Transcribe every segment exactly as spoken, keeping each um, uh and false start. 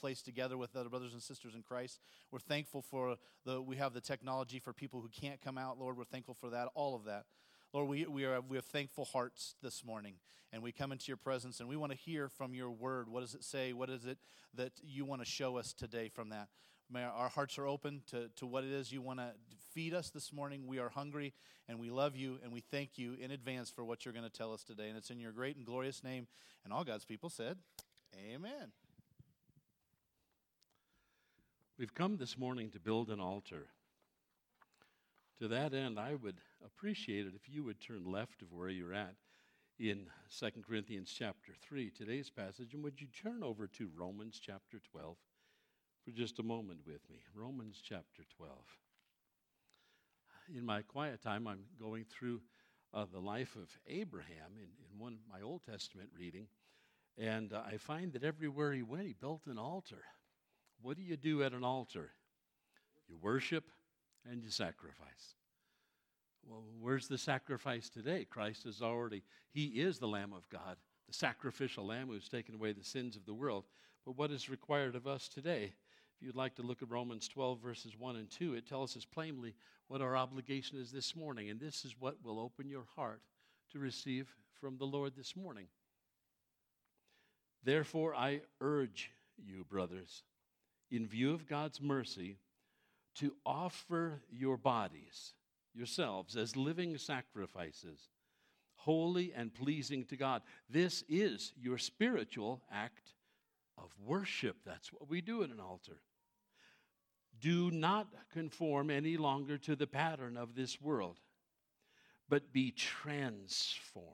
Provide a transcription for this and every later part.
place together with other brothers and sisters in Christ. We're thankful for the we have the technology for people who can't come out, Lord. We're thankful for that, all of that. Lord, we, we, are, we have thankful hearts this morning, and we come into your presence, and we want to hear from your word. What does it say? What is it that you want to show us today from that? May our hearts are open to, to what it is you want to feed us this morning. We are hungry, and we love you, and we thank you in advance for what you're going to tell us today. And it's in your great and glorious name. And all God's people said, amen. We've come this morning to build an altar. To that end, I would appreciate it if you would turn left of where you're at in Second Corinthians chapter three, today's passage, and would you turn over to Romans chapter twelve for just a moment with me. Romans chapter twelve. In my quiet time, I'm going through uh, the life of Abraham in, in one my Old Testament reading, and uh, I find that everywhere he went, he built an altar. What do you do at an altar? You worship and you sacrifice. Well, where's the sacrifice today? Christ is already, he is the Lamb of God, the sacrificial Lamb who's taken away the sins of the world. But what is required of us today? If you'd like to look at Romans twelve, verses one and two, it tells us plainly what our obligation is this morning. And this is what will open your heart to receive from the Lord this morning. Therefore, I urge you, brothers, in view of God's mercy, to offer your bodies, yourselves, as living sacrifices, holy and pleasing to God. This is your spiritual act of worship. That's what we do at an altar. Do not conform any longer to the pattern of this world, but be transformed.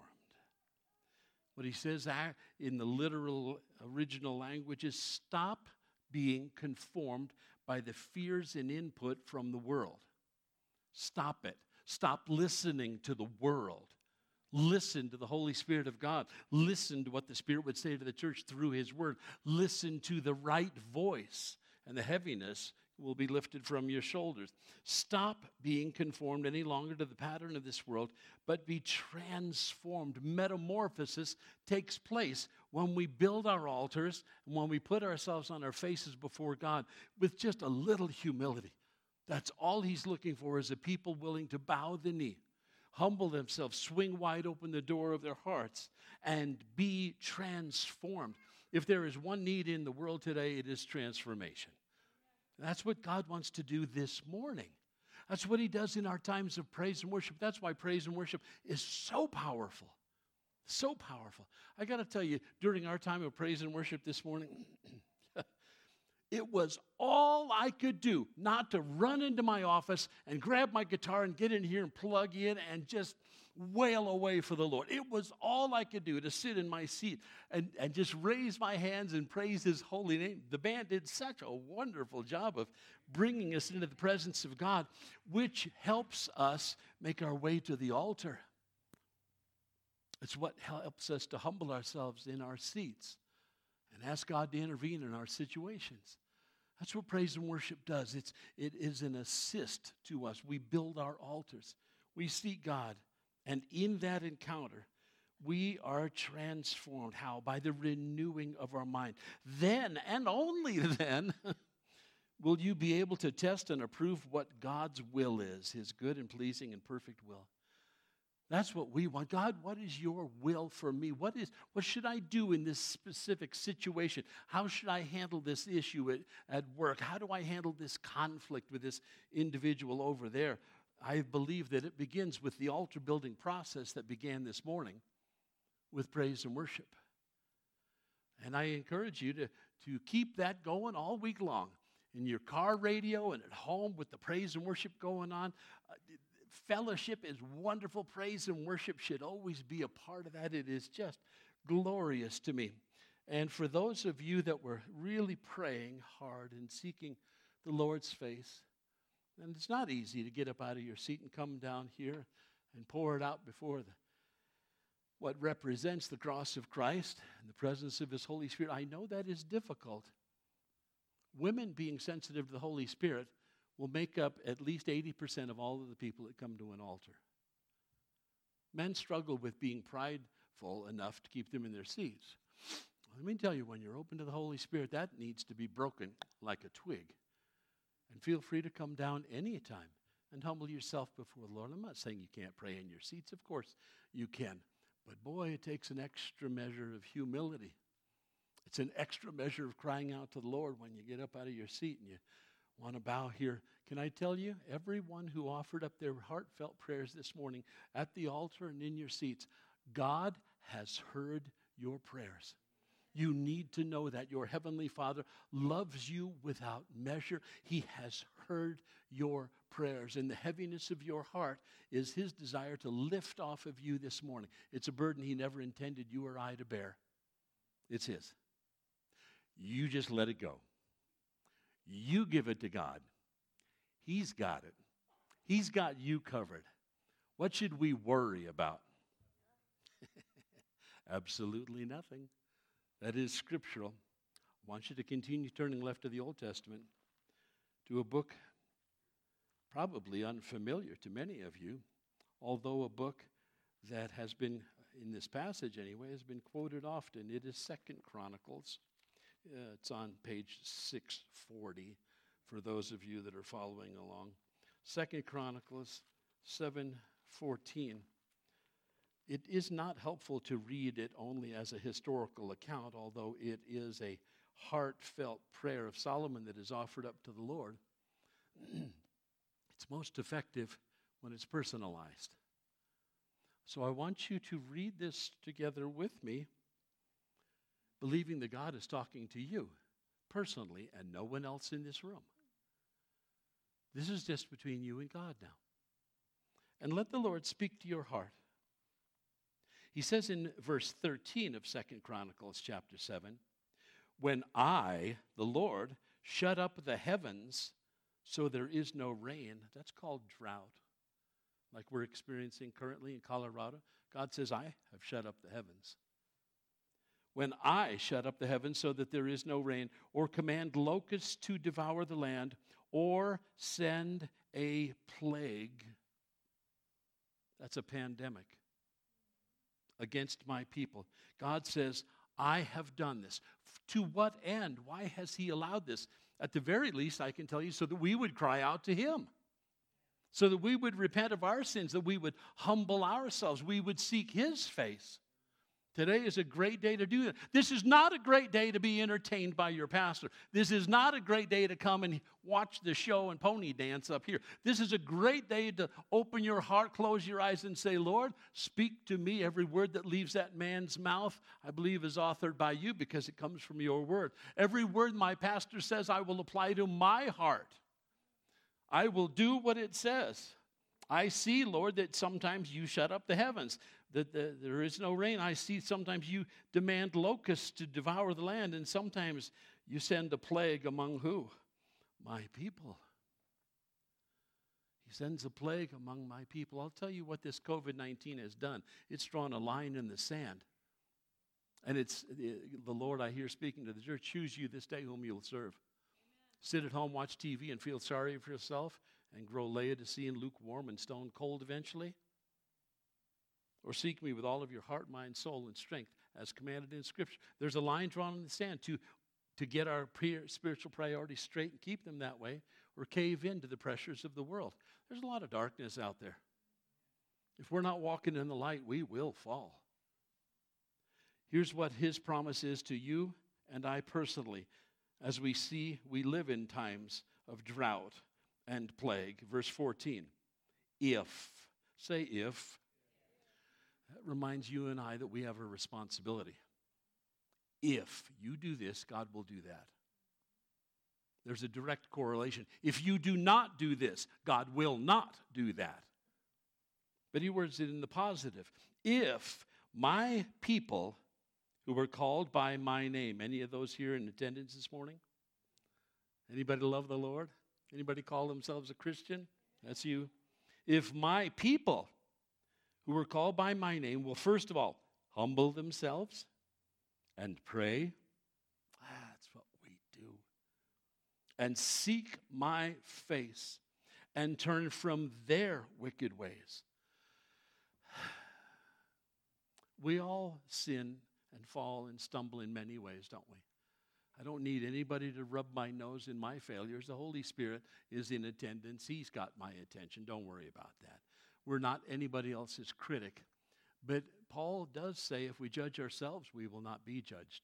What he says in the literal original language is stop being conformed by the fears and input from the world. Stop it. Stop listening to the world. Listen to the Holy Spirit of God. Listen to what the Spirit would say to the church through his word. Listen to the right voice, and the heaviness will be lifted from your shoulders. Stop being conformed any longer to the pattern of this world, but be transformed. Metamorphosis takes place when we build our altars and when we put ourselves on our faces before God with just a little humility. That's all he's looking for, is a people willing to bow the knee, humble themselves, swing wide open the door of their hearts, and be transformed. If there is one need in the world today, it is transformation. That's what God wants to do this morning. That's what he does in our times of praise and worship. That's why praise and worship is so powerful. So powerful. I got to tell you, during our time of praise and worship this morning, it was all I could do not to run into my office and grab my guitar and get in here and plug in and just wail away for the Lord. It was all I could do to sit in my seat and, and just raise my hands and praise his holy name. The band did such a wonderful job of bringing us into the presence of God, which helps us make our way to the altar. It's what helps us to humble ourselves in our seats and ask God to intervene in our situations. That's what praise and worship does. It's, it is an assist to us. We build our altars. We seek God. And in that encounter, we are transformed. How? By the renewing of our mind. Then, and only then, will you be able to test and approve what God's will is, his good and pleasing and perfect will. That's what we want. God, what is your will for me? What is what should I do in this specific situation? How should I handle this issue at, at work? How do I handle this conflict with this individual over there? I believe that it begins with the altar building process that began this morning with praise and worship. And I encourage you to, to keep that going all week long in your car radio and at home with the praise and worship going on. Uh, fellowship is wonderful. Praise and worship should always be a part of that. It is just glorious to me. And for those of you that were really praying hard and seeking the Lord's face, and it's not easy to get up out of your seat and come down here and pour it out before the, what represents the cross of Christ and the presence of his Holy Spirit. I know that is difficult. Women being sensitive to the Holy Spirit will make up at least eighty percent of all of the people that come to an altar. Men struggle with being prideful enough to keep them in their seats. Let me tell you, when you're open to the Holy Spirit, that needs to be broken like a twig. And feel free to come down anytime and humble yourself before the Lord. I'm not saying you can't pray in your seats. Of course you can. But boy, it takes an extra measure of humility. It's an extra measure of crying out to the Lord when you get up out of your seat and you want to bow here. Can I tell you, everyone who offered up their heartfelt prayers this morning at the altar and in your seats, God has heard your prayers. You need to know that your Heavenly Father loves you without measure. He has heard your prayers, and the heaviness of your heart is His desire to lift off of you this morning. It's a burden He never intended you or I to bear. It's His. You just let it go. You give it to God. He's got it. He's got you covered. What should we worry about? Absolutely nothing. That is scriptural. I want you to continue turning left to the Old Testament, to a book probably unfamiliar to many of you, although a book that has been, in this passage anyway, has been quoted often. It is Second Chronicles. Uh, it's on page six forty for those of you that are following along. Second Chronicles seven fourteen. It is not helpful to read it only as a historical account, although it is a heartfelt prayer of Solomon that is offered up to the Lord. It's most effective when it's personalized. So I want you to read this together with me, believing that God is talking to you personally and no one else in this room. This is just between you and God now. And let the Lord speak to your heart. He says in verse thirteen of Second Chronicles chapter seven, when I, the Lord, shut up the heavens so there is no rain, that's called drought, like we're experiencing currently in Colorado. God says, I have shut up the heavens. When I shut up the heavens so that there is no rain, or command locusts to devour the land, or send a plague, that's a pandemic, against my people. God says, I have done this. To what end? Why has He allowed this? At the very least, I can tell you, so that we would cry out to Him. So that we would repent of our sins, that we would humble ourselves, we would seek His face. Today is a great day to do that. This is not a great day to be entertained by your pastor. This is not a great day to come and watch the show and pony dance up here. This is a great day to open your heart, close your eyes, and say, Lord, speak to me. Every word that leaves that man's mouth, I believe, is authored by you because it comes from your word. Every word my pastor says, I will apply to my heart. I will do what it says. I see, Lord, that sometimes you shut up the heavens, that the, there is no rain. I see sometimes you demand locusts to devour the land, and sometimes you send a plague among who? My people. He sends a plague among my people. I'll tell you what this covid nineteen has done. It's drawn a line in the sand. And it's the Lord, I hear speaking to the church, choose you this day whom you'll serve. Amen. Sit at home, watch T V, and feel sorry for yourself, and grow Laodicean, lukewarm, and stone cold eventually? Or seek me with all of your heart, mind, soul, and strength, as commanded in Scripture. There's a line drawn in the sand to, to get our pre- spiritual priorities straight and keep them that way, or cave into the pressures of the world. There's a lot of darkness out there. If we're not walking in the light, we will fall. Here's what His promise is to you and I personally, as we see we live in times of drought and plague. Verse fourteen, if, say if, that reminds you and I that we have a responsibility. If you do this, God will do that. There's a direct correlation. If you do not do this, God will not do that. But He words it in the positive. If my people who were called by my name, any of those here in attendance this morning? Anybody love the Lord? Anybody call themselves a Christian? That's you. If my people who were called by my name will first of all humble themselves and pray, that's what we do, and seek my face and turn from their wicked ways. We all sin and fall and stumble in many ways, don't we? I don't need anybody to rub my nose in my failures. The Holy Spirit is in attendance. He's got my attention. Don't worry about that. We're not anybody else's critic. But Paul does say if we judge ourselves, we will not be judged.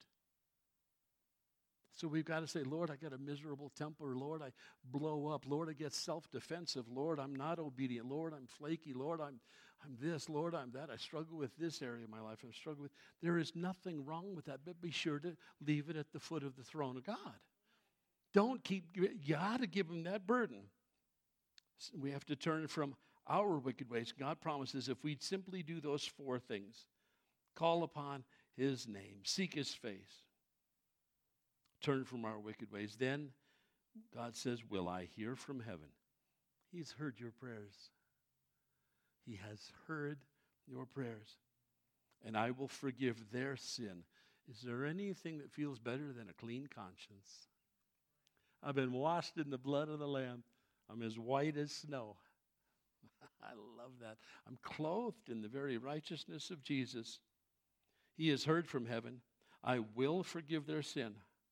So we've got to say, Lord, I got a miserable temper. Lord, I blow up. Lord, I get self-defensive. Lord, I'm not obedient. Lord, I'm flaky. Lord, I'm I'm this. Lord, I'm that. I struggle with this area of my life. I struggle with. There is nothing wrong with that, but be sure to leave it at the foot of the throne of God. Don't keep, you got to give him that burden. We have to turn from our wicked ways. God promises if we simply do those four things, call upon his name, seek his face, turn from our wicked ways, then God says, will I hear from heaven? He's heard your prayers. He has heard your prayers, and I will forgive their sin. Is there anything that feels better than a clean conscience? I've been washed in the blood of the Lamb. I'm as white as snow. I love that. I'm clothed in the very righteousness of Jesus. He has heard from heaven. I will forgive their sin.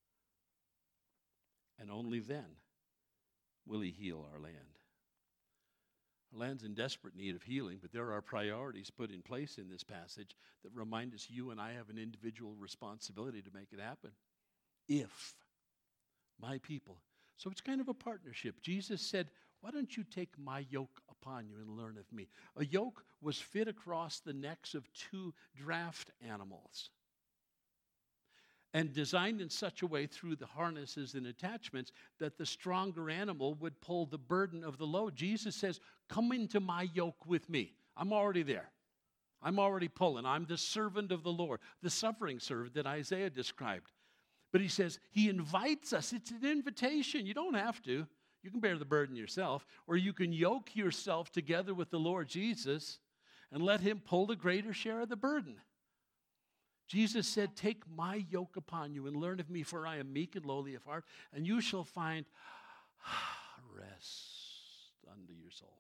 And only then will he heal our land. Our land's in desperate need of healing, but there are priorities put in place in this passage that remind us you and I have an individual responsibility to make it happen. If my people. So it's kind of a partnership. Jesus said, why don't you take my yoke upon you and learn of me? A yoke was fit across the necks of two draft animals and designed in such a way through the harnesses and attachments that the stronger animal would pull the burden of the load. Jesus says, come into my yoke with me. I'm already there. I'm already pulling. I'm the servant of the Lord, the suffering servant that Isaiah described. But he says, he invites us. It's an invitation. You don't have to. You can bear the burden yourself, or you can yoke yourself together with the Lord Jesus and let him pull the greater share of the burden. Jesus said, take my yoke upon you and learn of me, for I am meek and lowly of heart, and you shall find rest unto your souls.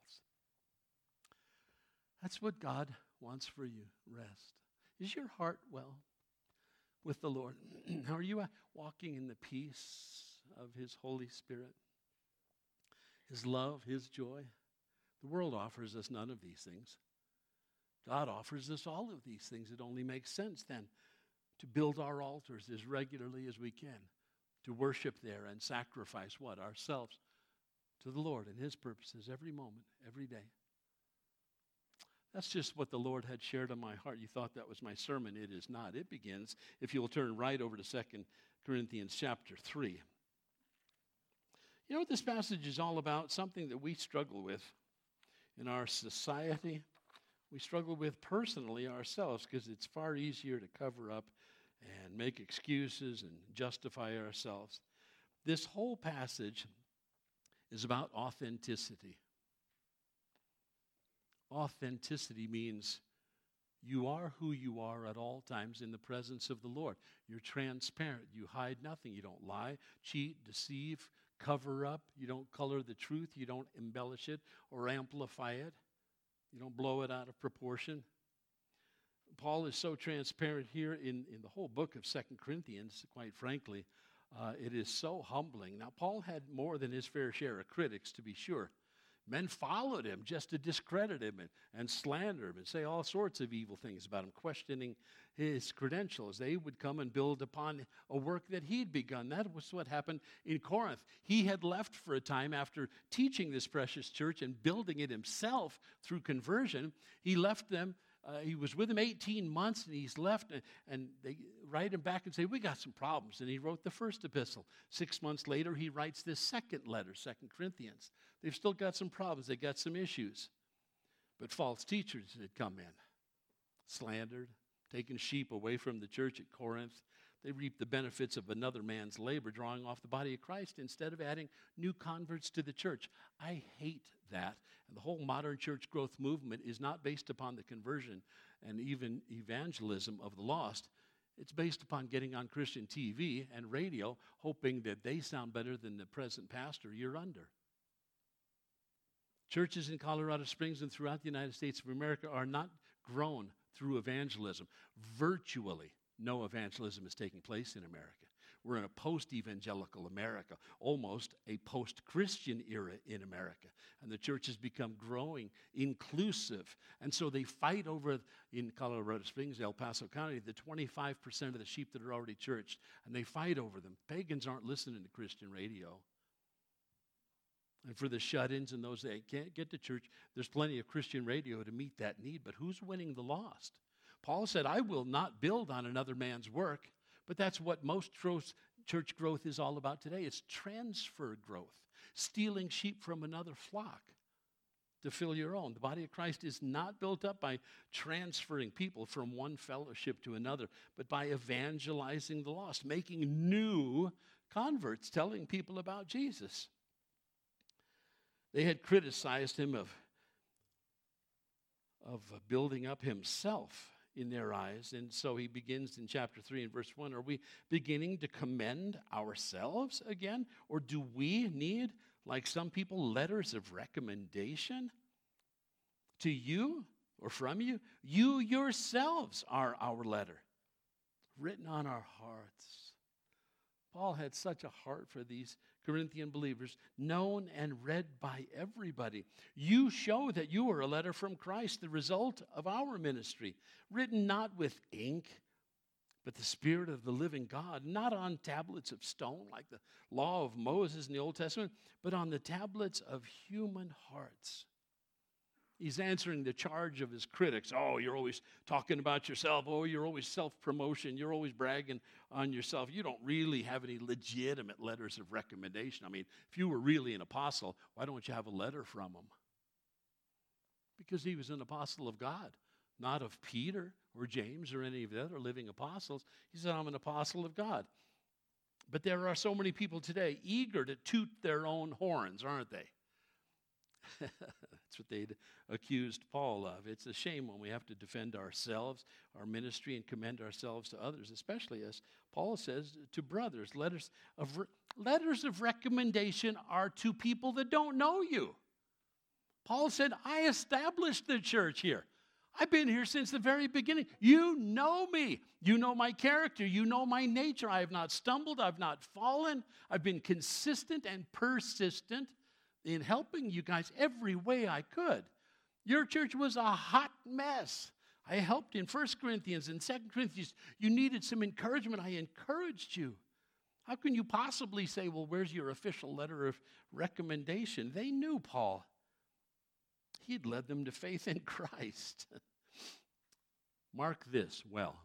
That's what God wants for you, rest. Is your heart well with the Lord? Are you walking in the peace of his Holy Spirit? His love, his joy? The world offers us none of these things. God offers us all of these things. It only makes sense then to build our altars as regularly as we can, to worship there and sacrifice what? Ourselves to the Lord and his purposes every moment, every day. That's just what the Lord had shared on my heart. You thought that was my sermon. It is not. It begins, if you'll turn right over to Second Corinthians chapter three. You know what this passage is all about? Something that we struggle with in our society. We struggle with personally ourselves because it's far easier to cover up and make excuses and justify ourselves. This whole passage is about authenticity. Authenticity means you are who you are at all times in the presence of the Lord. You're transparent. You hide nothing. You don't lie, cheat, deceive, cover up. You don't color the truth. You don't embellish it or amplify it. You don't blow it out of proportion. Paul is so transparent here in, in the whole book of Second Corinthians, quite frankly. Uh, it is so humbling. Now, Paul had more than his fair share of critics, to be sure. Men followed him just to discredit him and, and slander him and say all sorts of evil things about him, questioning his credentials. They would come and build upon a work that he'd begun. That was what happened in Corinth. He had left for a time after teaching this precious church and building it himself through conversion. He left them. Uh, he was with them eighteen months, and he's left, and, and they write him back and say, we got some problems. And he wrote the first epistle. Six months later, he writes this second letter, Second Corinthians. They've still got some problems. They got some issues. But false teachers had come in, slandered, taken sheep away from the church at Corinth. They reaped the benefits of another man's labor, drawing off the body of Christ instead of adding new converts to the church. I hate that. And the whole modern church growth movement is not based upon the conversion and even evangelism of the lost. It's based upon getting on Christian T V and radio, hoping that they sound better than the present pastor you're under. Churches in Colorado Springs and throughout the United States of America are not grown through evangelism. Virtually, no evangelism is taking place in America. We're in a post-evangelical America, almost a post-Christian era in America. And the church has become growing, inclusive. And so they fight over, in Colorado Springs, El Paso County, the twenty-five percent of the sheep that are already churched. And they fight over them. Pagans aren't listening to Christian radio. And for the shut-ins and those that can't get to church, there's plenty of Christian radio to meet that need. But who's winning the lost? Paul said, I will not build on another man's work. But that's what most church growth is all about today. It's transfer growth, stealing sheep from another flock to fill your own. The body of Christ is not built up by transferring people from one fellowship to another, but by evangelizing the lost, making new converts, telling people about Jesus. They had criticized him of, of building up himself in their eyes. And so he begins in chapter three and verse one. Are we beginning to commend ourselves again? Or do we need, like some people, letters of recommendation to you or from you? You yourselves are our letter, written on our hearts. Paul had such a heart for these Corinthian believers, known and read by everybody. You show that you are a letter from Christ, the result of our ministry, written not with ink, but the Spirit of the living God, not on tablets of stone like the law of Moses in the Old Testament, but on the tablets of human hearts. He's answering the charge of his critics. Oh, you're always talking about yourself. Oh, you're always self-promotion. You're always bragging on yourself. You don't really have any legitimate letters of recommendation. I mean, if you were really an apostle, why don't you have a letter from him? Because he was an apostle of God, not of Peter or James or any of the other living apostles. He said, I'm an apostle of God. But there are so many people today eager to toot their own horns, aren't they? That's what they'd accused Paul of. It's a shame when we have to defend ourselves, our ministry, and commend ourselves to others, especially as Paul says to brothers. Letters of, re- letters of recommendation are to people that don't know you. Paul said, I established the church here. I've been here since the very beginning. You know me. You know my character. You know my nature. I have not stumbled. I've not fallen. I've been consistent and persistent in helping you guys every way I could. Your church was a hot mess. I helped in First Corinthians and Second Corinthians. You needed some encouragement. I encouraged you. How can you possibly say, well, where's your official letter of recommendation? They knew Paul. He'd led them to faith in Christ. Mark this well.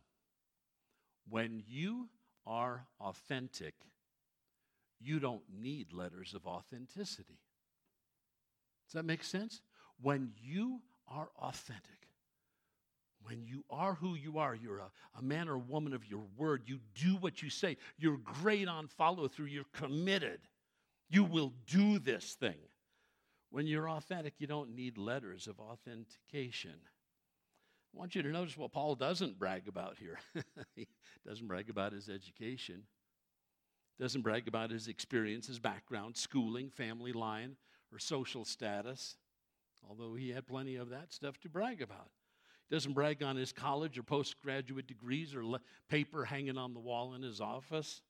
When you are authentic, you don't need letters of authenticity. Does that make sense? When you are authentic, when you are who you are, you're a, a man or woman of your word, you do what you say, you're great on follow-through, you're committed, you will do this thing. When you're authentic, you don't need letters of authentication. I want you to notice what Paul doesn't brag about here. He doesn't brag about his education, doesn't brag about his experience, his background, schooling, family line, or social status, although he had plenty of that stuff to brag about. He doesn't brag on his college or postgraduate degrees or le- paper hanging on the wall in his office,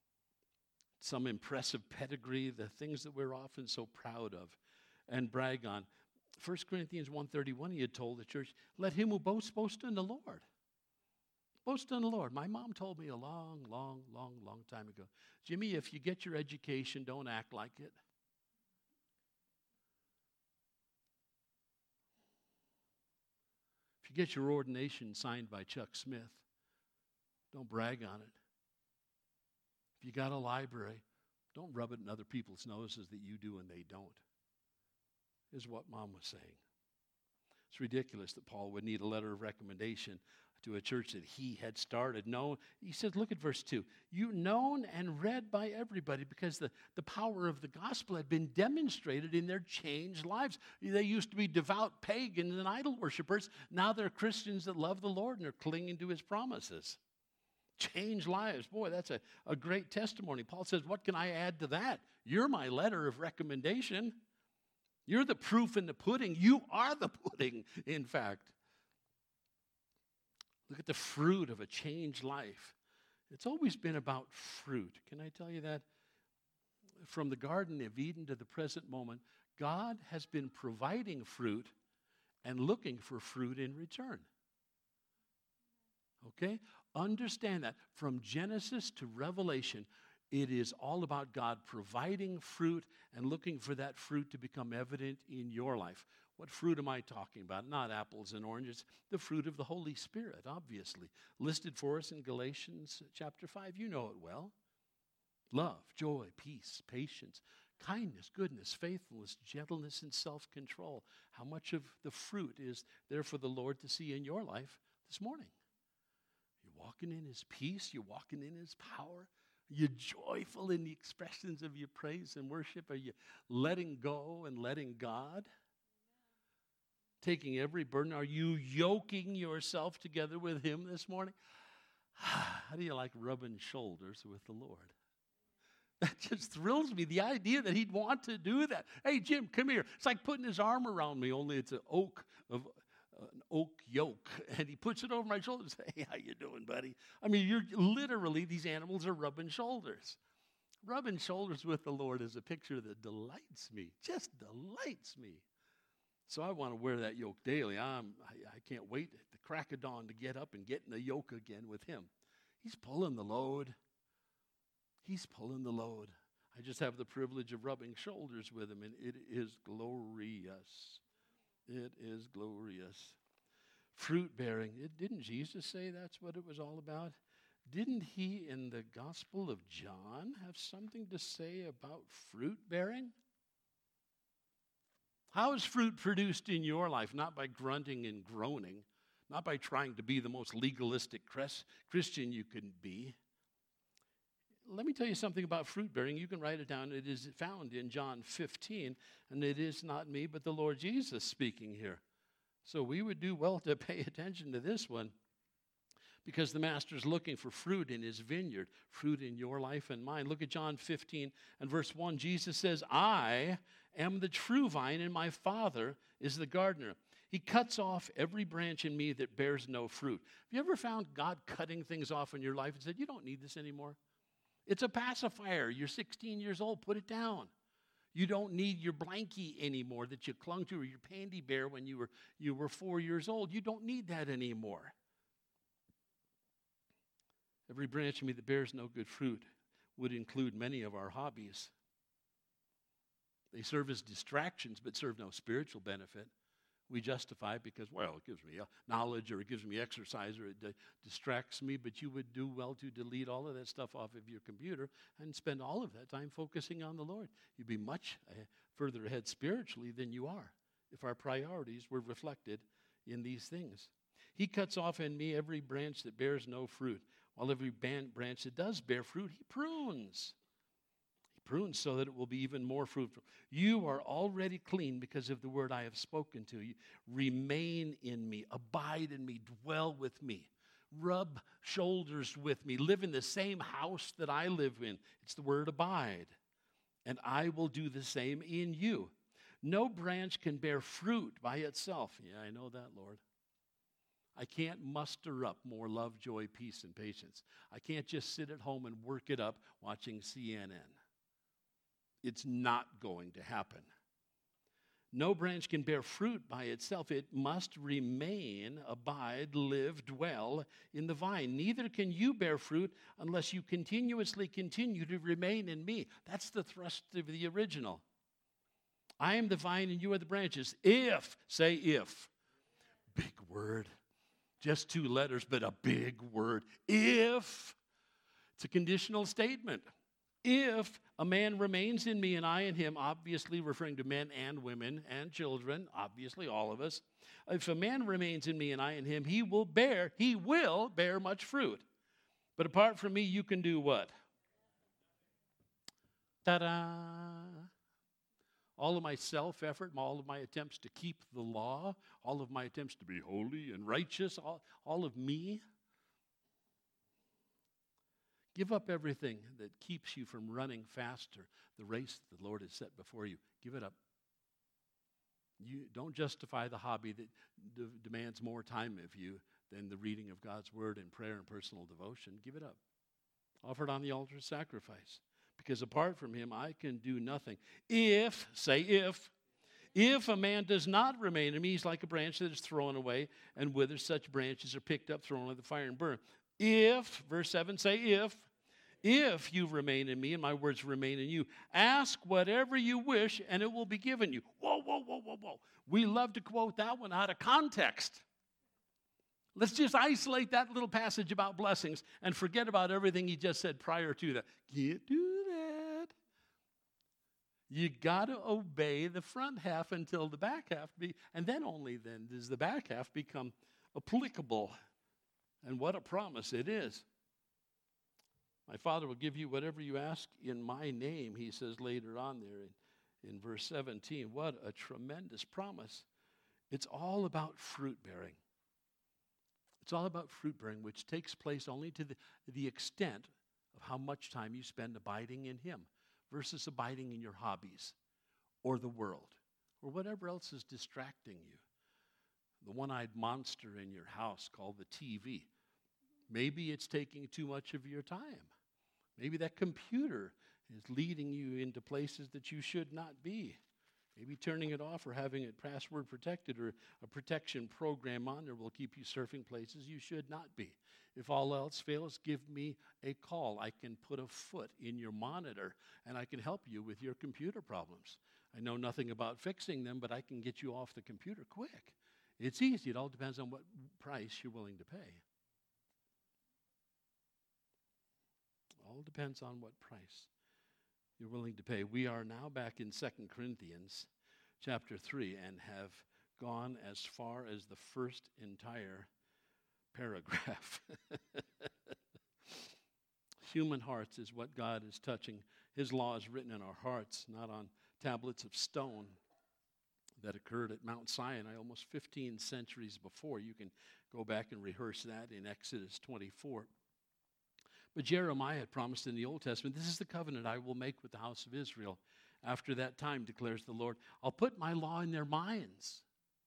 some impressive pedigree, the things that we're often so proud of and brag on. First Corinthians one thirty-one, he had told the church, let him who boasts boast in the Lord. Boast in the Lord. My mom told me a long, long, long, long time ago, Jimmy, if you get your education, don't act like it. If you get your ordination signed by Chuck Smith, don't brag on it. If you got a library, don't rub it in other people's noses that you do and they don't, is what Mom was saying. It's ridiculous that Paul would need a letter of recommendation to a church that he had started. No, he says, look at verse two. You known and read by everybody because the, the power of the gospel had been demonstrated in their changed lives. They used to be devout pagans and idol worshipers. Now they're Christians that love the Lord and are clinging to his promises. Changed lives. Boy, that's a, a great testimony. Paul says, what can I add to that? You're my letter of recommendation. You're the proof in the pudding. You are the pudding, in fact. Look at the fruit of a changed life. It's always been about fruit. Can I tell you that? From the Garden of Eden to the present moment, God has been providing fruit and looking for fruit in return. Okay? Understand that. From Genesis to Revelation, it is all about God providing fruit and looking for that fruit to become evident in your life. What fruit am I talking about? Not apples and oranges. The fruit of the Holy Spirit, obviously. Listed for us in Galatians chapter five. You know it well. Love, joy, peace, patience, kindness, goodness, faithfulness, gentleness, and self-control. How much of the fruit is there for the Lord to see in your life this morning? You're walking in His peace. You're walking in His power. You're joyful in the expressions of your praise and worship. Are you letting go and letting God? Taking every burden. Are you yoking yourself together with Him this morning? How do you like rubbing shoulders with the Lord? That just thrills me, the idea that He'd want to do that. Hey, Jim, come here. It's like putting His arm around me, only it's an oak of uh, an oak yoke, and He puts it over my shoulders. Hey, how you doing, buddy? I mean, you're literally, these animals are rubbing shoulders. Rubbing shoulders with the Lord is a picture that delights me, just delights me. So I want to wear that yoke daily. I'm, I, I can't wait at the crack of dawn to get up and get in the yoke again with Him. He's pulling the load. He's pulling the load. I just have the privilege of rubbing shoulders with Him, and it is glorious. It is glorious. Fruit bearing. It, didn't Jesus say that's what it was all about? Didn't He in the Gospel of John have something to say about fruit bearing? How is fruit produced in your life? Not by grunting and groaning, not by trying to be the most legalistic Christian you can be. Let me tell you something about fruit bearing. You can write it down. It is found in John fifteen, and it is not me, but the Lord Jesus speaking here. So we would do well to pay attention to this one, because the Master's looking for fruit in His vineyard, fruit in your life and mine. Look at John fifteen and verse one. Jesus says, I am the true vine, and my Father is the gardener. He cuts off every branch in me that bears no fruit. Have you ever found God cutting things off in your life and said, you don't need this anymore? It's a pacifier. You're sixteen years old. Put it down. You don't need your blankie anymore that you clung to, or your pandy bear when you were, you were four years old. You don't need that anymore. Every branch in me that bears no good fruit would include many of our hobbies. They serve as distractions, but serve no spiritual benefit. We justify it because, well, it gives me knowledge, or it gives me exercise, or it di- distracts me, but you would do well to delete all of that stuff off of your computer and spend all of that time focusing on the Lord. You'd be much uh, further ahead spiritually than you are if our priorities were reflected in these things. He cuts off in me every branch that bears no fruit, while every ban- branch that does bear fruit, He prunes. Prunes so that it will be even more fruitful. You are already clean because of the word I have spoken to you. Remain in me, abide in me, dwell with me, rub shoulders with me, live in the same house that I live in. It's the word abide. And I will do the same in you. No branch can bear fruit by itself. Yeah, I know that, Lord. I can't muster up more love, joy, peace, and patience. I can't just sit at home and work it up watching C N N. It's not going to happen. No branch can bear fruit by itself. It must remain, abide, live, dwell in the vine. Neither can you bear fruit unless you continuously continue to remain in me. That's the thrust of the original. I am the vine and you are the branches. If, say if. Big word. Just two letters, but a big word. If. It's a conditional statement. If a man remains in me and I in him, obviously referring to men and women and children, obviously all of us. If a man remains in me and I in him, he will bear, he will bear much fruit. But apart from me, you can do what? Ta-da! All of my self-effort, all of my attempts to keep the law, all of my attempts to be holy and righteous, all, all of me. Give up everything that keeps you from running faster the race the Lord has set before you. Give it up. You don't justify the hobby that d- demands more time of you than the reading of God's word and prayer and personal devotion, give it up. Offer it on the altar of sacrifice. Because apart from him, I can do nothing. If, say if, if a man does not remain in me, he's like a branch that is thrown away and withers. Such branches are picked up, thrown into the fire, and burned. If, verse seven, say if, if you remain in me and my words remain in you, ask whatever you wish and it will be given you. Whoa, whoa, whoa, whoa, whoa. We love to quote that one out of context. Let's just isolate that little passage about blessings and forget about everything he just said prior to that. Can't do that. You got to obey the front half until the back half, be, and then only then does the back half become applicable. And what a promise it is. My Father will give you whatever you ask in my name, he says later on there in, in verse seventeen. What a tremendous promise. It's all about fruit bearing. It's all about fruit bearing, which takes place only to the, the extent of how much time you spend abiding in him versus abiding in your hobbies or the world or whatever else is distracting you. The one-eyed monster in your house called the T V. Maybe it's taking too much of your time. Maybe that computer is leading you into places that you should not be. Maybe turning it off or having it password protected or a protection program on there will keep you surfing places you should not be. If all else fails, give me a call. I can put a foot in your monitor and I can help you with your computer problems. I know nothing about fixing them, but I can get you off the computer quick. It's easy. It all depends on what price you're willing to pay. All depends on what price you're willing to pay. We are now back in Second Corinthians chapter three and have gone as far as the first entire paragraph. Human hearts is what God is touching. His law is written in our hearts, not on tablets of stone that occurred at Mount Sinai almost fifteen centuries before. You can go back and rehearse that in Exodus twenty-four. But Jeremiah had promised in the Old Testament, this is the covenant I will make with the house of Israel. After that time, declares the Lord, I'll put my law in their minds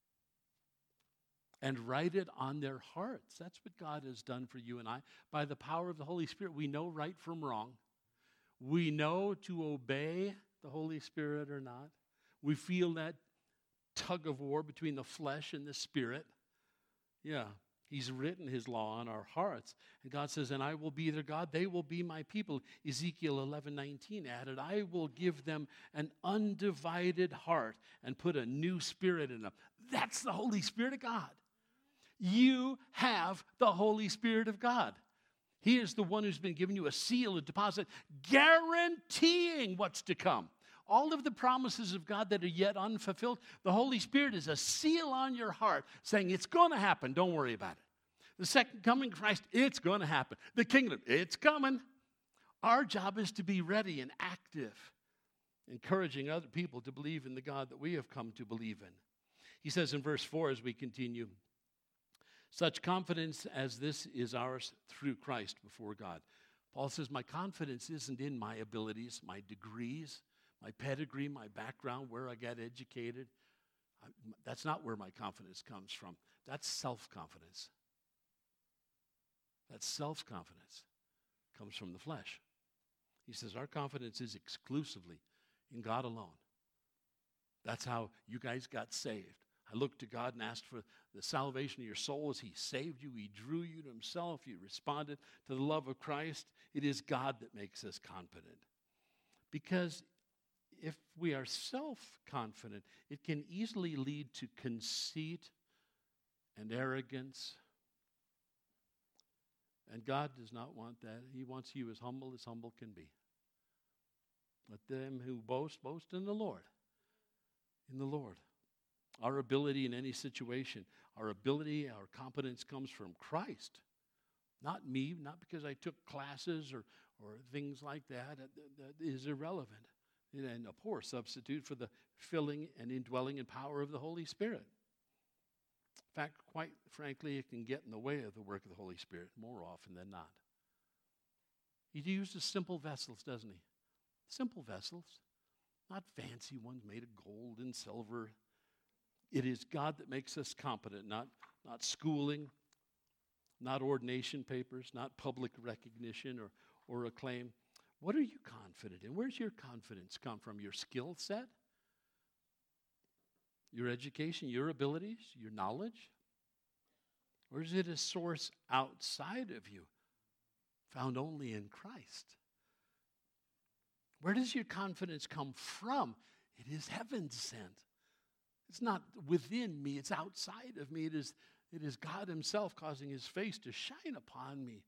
and write it on their hearts. That's what God has done for you and I. By the power of the Holy Spirit, we know right from wrong. We know to obey the Holy Spirit or not. We feel that tug of war between the flesh and the spirit. Yeah. He's written his law on our hearts. And God says, and I will be their God. They will be my people. Ezekiel eleven nineteen added, I will give them an undivided heart and put a new spirit in them. That's the Holy Spirit of God. You have the Holy Spirit of God. He is the one who's been giving you a seal, a deposit, guaranteeing what's to come. All of the promises of God that are yet unfulfilled, the Holy Spirit is a seal on your heart saying it's going to happen. Don't worry about it. The second coming of Christ, it's going to happen. The kingdom, it's coming. Our job is to be ready and active, encouraging other people to believe in the God that we have come to believe in. He says in verse four as we continue, such confidence as this is ours through Christ before God. Paul says, my confidence isn't in my abilities, my degrees, my pedigree, my background, where I got educated. I, that's not where my confidence comes from. That's self-confidence. That self-confidence comes from the flesh. He says our confidence is exclusively in God alone. That's how you guys got saved. I looked to God and asked for the salvation of your soul as he saved you. He drew you to himself. You responded to the love of Christ. It is God that makes us confident. Because if we are self-confident, it can easily lead to conceit and arrogance. And God does not want that. He wants you as humble as humble can be. Let them who boast, boast in the Lord. In the Lord. Our ability in any situation, our ability, our competence comes from Christ. Not me, not because I took classes or, or things like that. That, that is irrelevant. And a poor substitute for the filling and indwelling and power of the Holy Spirit. In fact, quite frankly, it can get in the way of the work of the Holy Spirit more often than not. He uses simple vessels, doesn't he? Simple vessels, not fancy ones made of gold and silver. It is God that makes us competent, not, not schooling, not ordination papers, not public recognition or, or acclaim. What are you confident in? Where's your confidence come from? Your skill set? Your education, your abilities, your knowledge? Or is it a source outside of you, found only in Christ? Where does your confidence come from? It is heaven sent. It's not within me, it's outside of me. It is, it is God himself causing his face to shine upon me.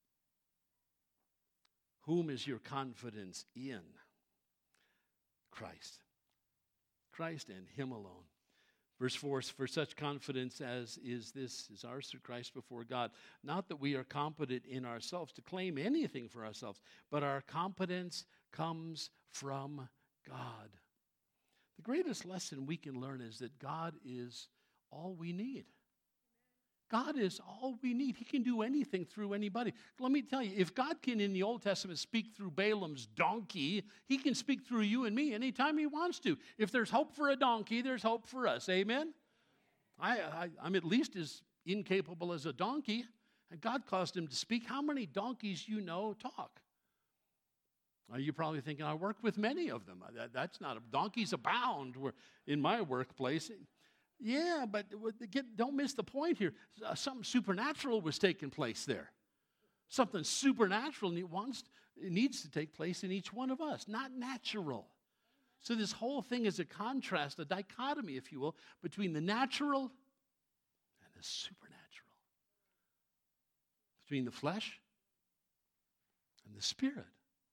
Whom is your confidence in? Christ. Christ and him alone. Verse four, for such confidence as is this is ours through Christ before God. Not that we are competent in ourselves to claim anything for ourselves, but our competence comes from God. The greatest lesson we can learn is that God is all we need. God is all we need. He can do anything through anybody. Let me tell you, if God can in the Old Testament speak through Balaam's donkey, he can speak through you and me anytime he wants to. If there's hope for a donkey, there's hope for us. Amen? I, I, I'm at least as incapable as a donkey, and God caused him to speak. How many donkeys you know talk? Now, you're probably thinking, I work with many of them. That, that's not a, donkeys abound in my workplace. Yeah, but get, don't miss the point here. Uh, something supernatural was taking place there. Something supernatural need, wants, needs to take place in each one of us, not natural. So this whole thing is a contrast, a dichotomy, if you will, between the natural and the supernatural. Between the flesh and the spirit.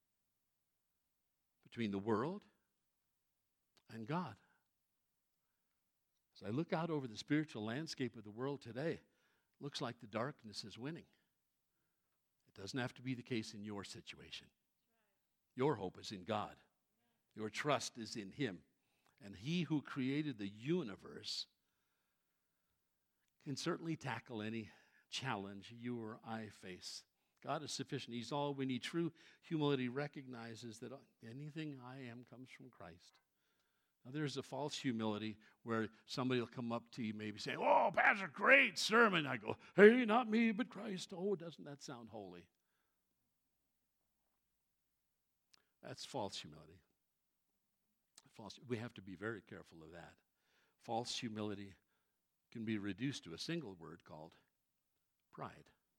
Between the world and God. As I look out over the spiritual landscape of the world today, it looks like the darkness is winning. It doesn't have to be the case in your situation. Your hope is in God. Your trust is in him. And he who created the universe can certainly tackle any challenge you or I face. God is sufficient. He's all we need. True humility recognizes that anything I am comes from Christ. Now, there's a false humility where somebody will come up to you maybe saying, oh, Pastor, great sermon. I go, hey, not me, but Christ. Oh, doesn't that sound holy? That's false humility. False. We have to be very careful of that. False humility can be reduced to a single word called pride.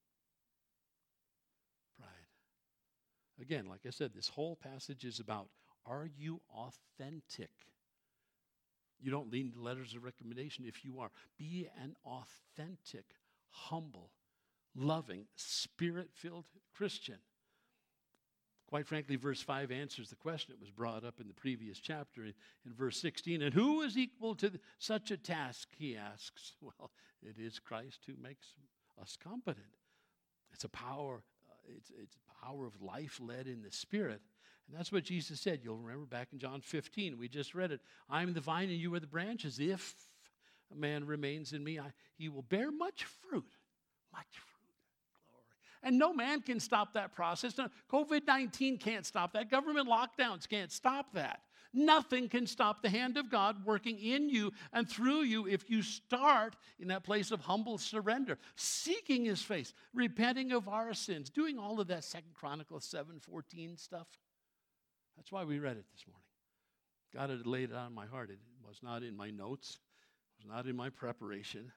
Pride. Again, like I said, this whole passage is about, are you authentic? You don't need letters of recommendation if you are. Be an authentic, humble, loving, spirit-filled Christian. Quite frankly, verse five answers the question that was brought up in the previous chapter in, in verse sixteen. And who is equal to the, such a task, he asks. Well, it is Christ who makes us competent. It's a power, uh, it's, it's a power of life led in the Spirit. And that's what Jesus said. You'll remember back in John fifteen, we just read it. I am the vine and you are the branches. If a man remains in me, I, he will bear much fruit. Much fruit. And no man can stop that process. No, covid nineteen can't stop that. Government lockdowns can't stop that. Nothing can stop the hand of God working in you and through you if you start in that place of humble surrender, seeking his face, repenting of our sins, doing all of that Second Chronicles seven fourteen stuff. That's why we read it this morning. God had laid it on my heart. It was not in my notes. It was not in my preparation.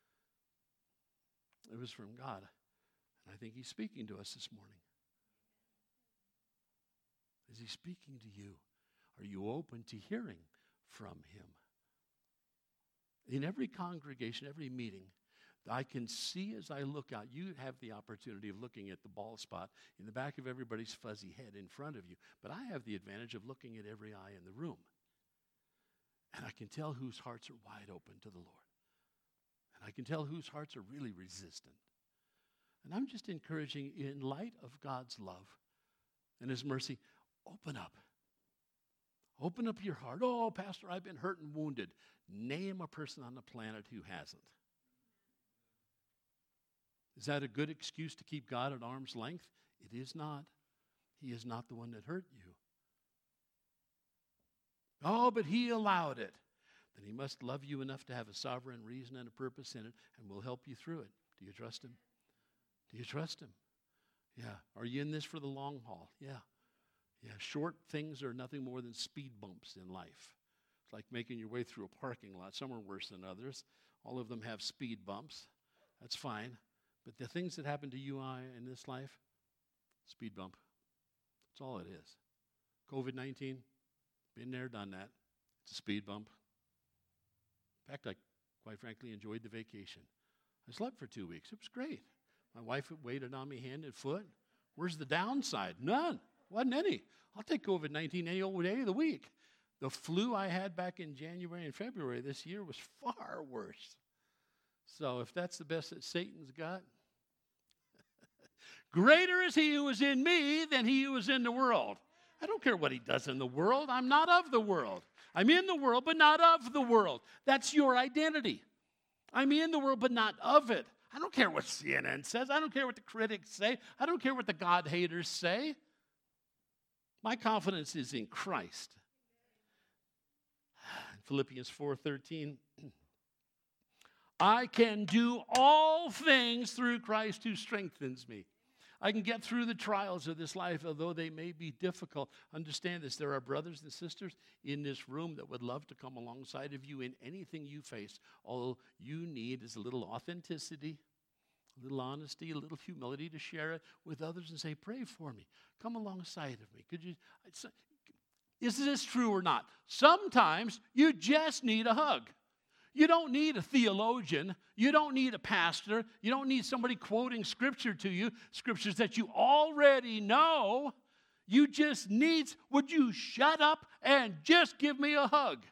It was from God. And I think he's speaking to us this morning. Is he speaking to you? Are you open to hearing from him? In every congregation, every meeting, I can see as I look out, you have the opportunity of looking at the bald spot in the back of everybody's fuzzy head in front of you. But I have the advantage of looking at every eye in the room. And I can tell whose hearts are wide open to the Lord. And I can tell whose hearts are really resistant. And I'm just encouraging, in light of God's love and his mercy, open up. Open up your heart. Oh, Pastor, I've been hurt and wounded. Name a person on the planet who hasn't. Is that a good excuse to keep God at arm's length? It is not. He is not the one that hurt you. Oh, but he allowed it. Then he must love you enough to have a sovereign reason and a purpose in it and will help you through it. Do you trust him? Do you trust him? Yeah. Are you in this for the long haul? Yeah. Yeah. Short things are nothing more than speed bumps in life. It's like making your way through a parking lot. Some are worse than others. All of them have speed bumps. That's fine. But the things that happen to you and I in this life, speed bump. That's all it is. covid nineteen, been there, done that. It's a speed bump. In fact, I, quite frankly, enjoyed the vacation. I slept for two weeks. It was great. My wife waited on me hand and foot. Where's the downside? None. Wasn't any. I'll take covid nineteen any old day of the week. The flu I had back in January and February this year was far worse. So if that's the best that Satan's got, greater is he who is in me than he who is in the world. I don't care what he does in the world. I'm not of the world. I'm in the world, but not of the world. That's your identity. I'm in the world, but not of it. I don't care what C N N says. I don't care what the critics say. I don't care what the God haters say. My confidence is in Christ. Philippians four thirteen. I can do all things through Christ who strengthens me. I can get through the trials of this life, although they may be difficult. Understand this, there are brothers and sisters in this room that would love to come alongside of you in anything you face. All you need is a little authenticity, a little honesty, a little humility to share it with others and say, pray for me. Come alongside of me. Could you? Is this true or not? Sometimes you just need a hug. You don't need a theologian. You don't need a pastor. You don't need somebody quoting scripture to you, scriptures that you already know. You just need, would you shut up and just give me a hug?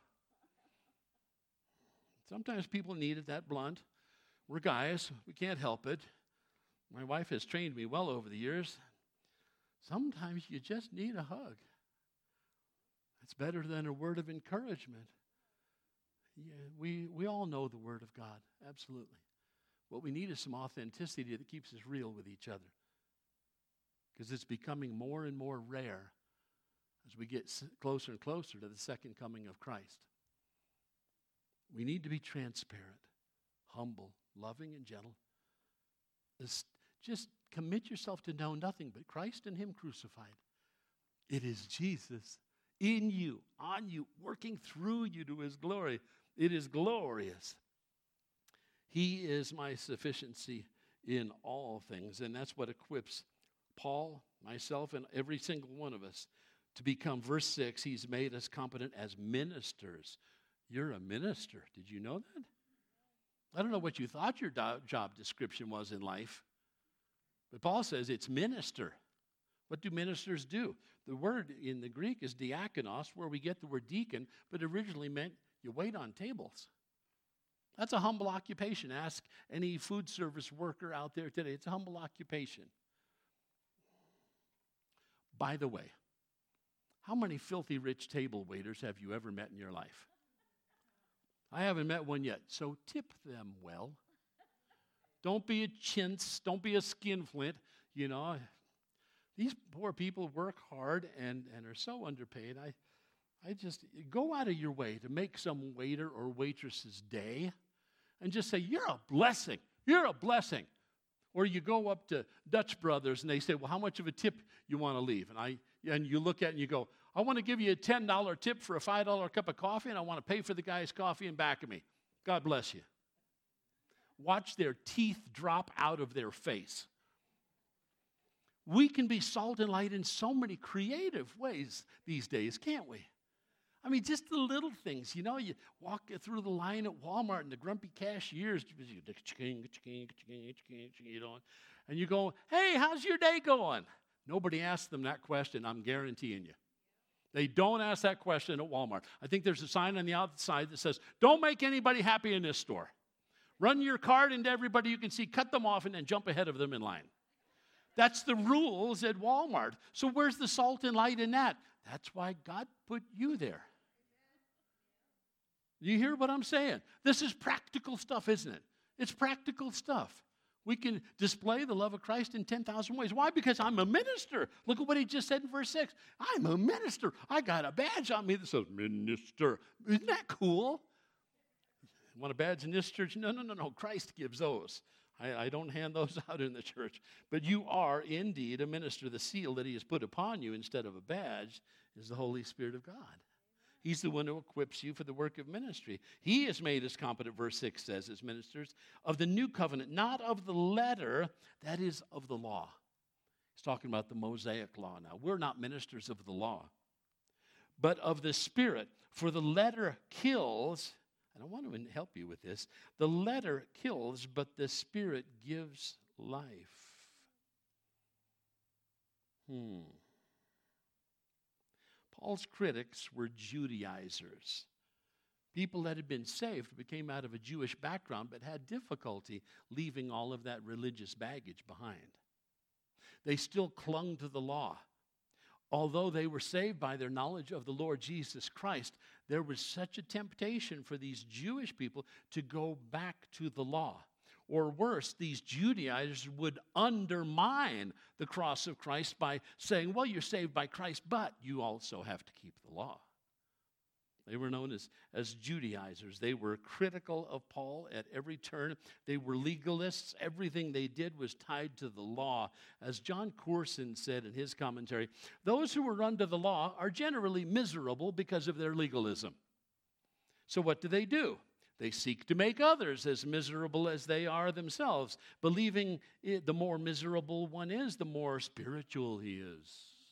Sometimes people need it that blunt. We're guys. We can't help it. My wife has trained me well over the years. Sometimes you just need a hug. It's better than a word of encouragement. Yeah, we, we all know the Word of God, absolutely. What we need is some authenticity that keeps us real with each other. Because it's becoming more and more rare as we get closer and closer to the second coming of Christ. We need to be transparent, humble, loving, and gentle. Just commit yourself to know nothing but Christ and Him crucified. It is Jesus in you, on you, working through you to His glory. It is glorious. He is my sufficiency in all things. And that's what equips Paul, myself, and every single one of us to become, verse six, He's made us competent as ministers. You're a minister. Did you know that? I don't know what you thought your do- job description was in life, but Paul says it's minister. What do ministers do? The word in the Greek is diakonos, where we get the word deacon, but originally meant you wait on tables. That's a humble occupation. Ask any food service worker out there today. It's a humble occupation. By the way, how many filthy rich table waiters have you ever met in your life? I haven't met one yet, so tip them well. Don't be a chintz. Don't be a skinflint. You know, these poor people work hard and, and are so underpaid. I, I just, go out of your way to make some waiter or waitress's day and just say, you're a blessing. You're a blessing. Or you go up to Dutch Brothers and they say, well, how much of a tip you want to leave? And I and you look at it and you go, I want to give you a ten dollar tip for a five dollar cup of coffee, and I want to pay for the guy's coffee in back of me. God bless you. Watch their teeth drop out of their face. We can be salt and light in so many creative ways these days, can't we? I mean, just the little things. You know, you walk through the line at Walmart and the grumpy cashiers, you know, and you go, hey, how's your day going? Nobody asks them that question, I'm guaranteeing you. They don't ask that question at Walmart. I think there's a sign on the outside that says, don't make anybody happy in this store. Run your card into everybody you can see, cut them off, and then jump ahead of them in line. That's the rules at Walmart. So where's the salt and light in that? That's why God put you there. You hear what I'm saying? This is practical stuff, isn't it? It's practical stuff. We can display the love of Christ in ten thousand ways. Why? Because I'm a minister. Look at what he just said in verse six. I'm a minister. I got a badge on me that says minister. Isn't that cool? Want a badge in this church? No, no, no, no. Christ gives those. I, I don't hand those out in the church. But you are indeed a minister. The seal that he has put upon you instead of a badge is the Holy Spirit of God. He's the one who equips you for the work of ministry. He has made us competent, verse six says, as ministers of the new covenant, not of the letter, that is, of the law. He's talking about the Mosaic law now. We're not ministers of the law, but of the Spirit. For the letter kills, and I want to help you with this, the letter kills, but the Spirit gives life. Hmm. Paul's critics were Judaizers, people that had been saved, became out of a Jewish background, but had difficulty leaving all of that religious baggage behind. They still clung to the law. Although they were saved by their knowledge of the Lord Jesus Christ, there was such a temptation for these Jewish people to go back to the law. Or worse, these Judaizers would undermine the cross of Christ by saying, well, you're saved by Christ, but you also have to keep the law. They were known as, as Judaizers. They were critical of Paul at every turn. They were legalists. Everything they did was tied to the law. As John Courson said in his commentary, those who are under the law are generally miserable because of their legalism. So what do they do? They seek to make others as miserable as they are themselves, believing it, the more miserable one is, the more spiritual he is.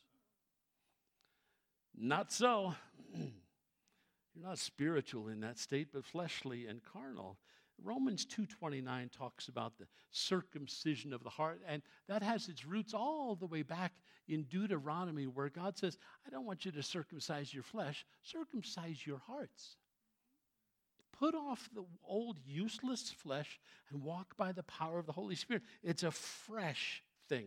Not so. You're not spiritual in that state, but fleshly and carnal. Romans two twenty-nine talks about the circumcision of the heart, and that has its roots all the way back in Deuteronomy, where God says, I don't want you to circumcise your flesh, circumcise your hearts. Put off the old useless flesh and walk by the power of the Holy Spirit. It's a fresh thing.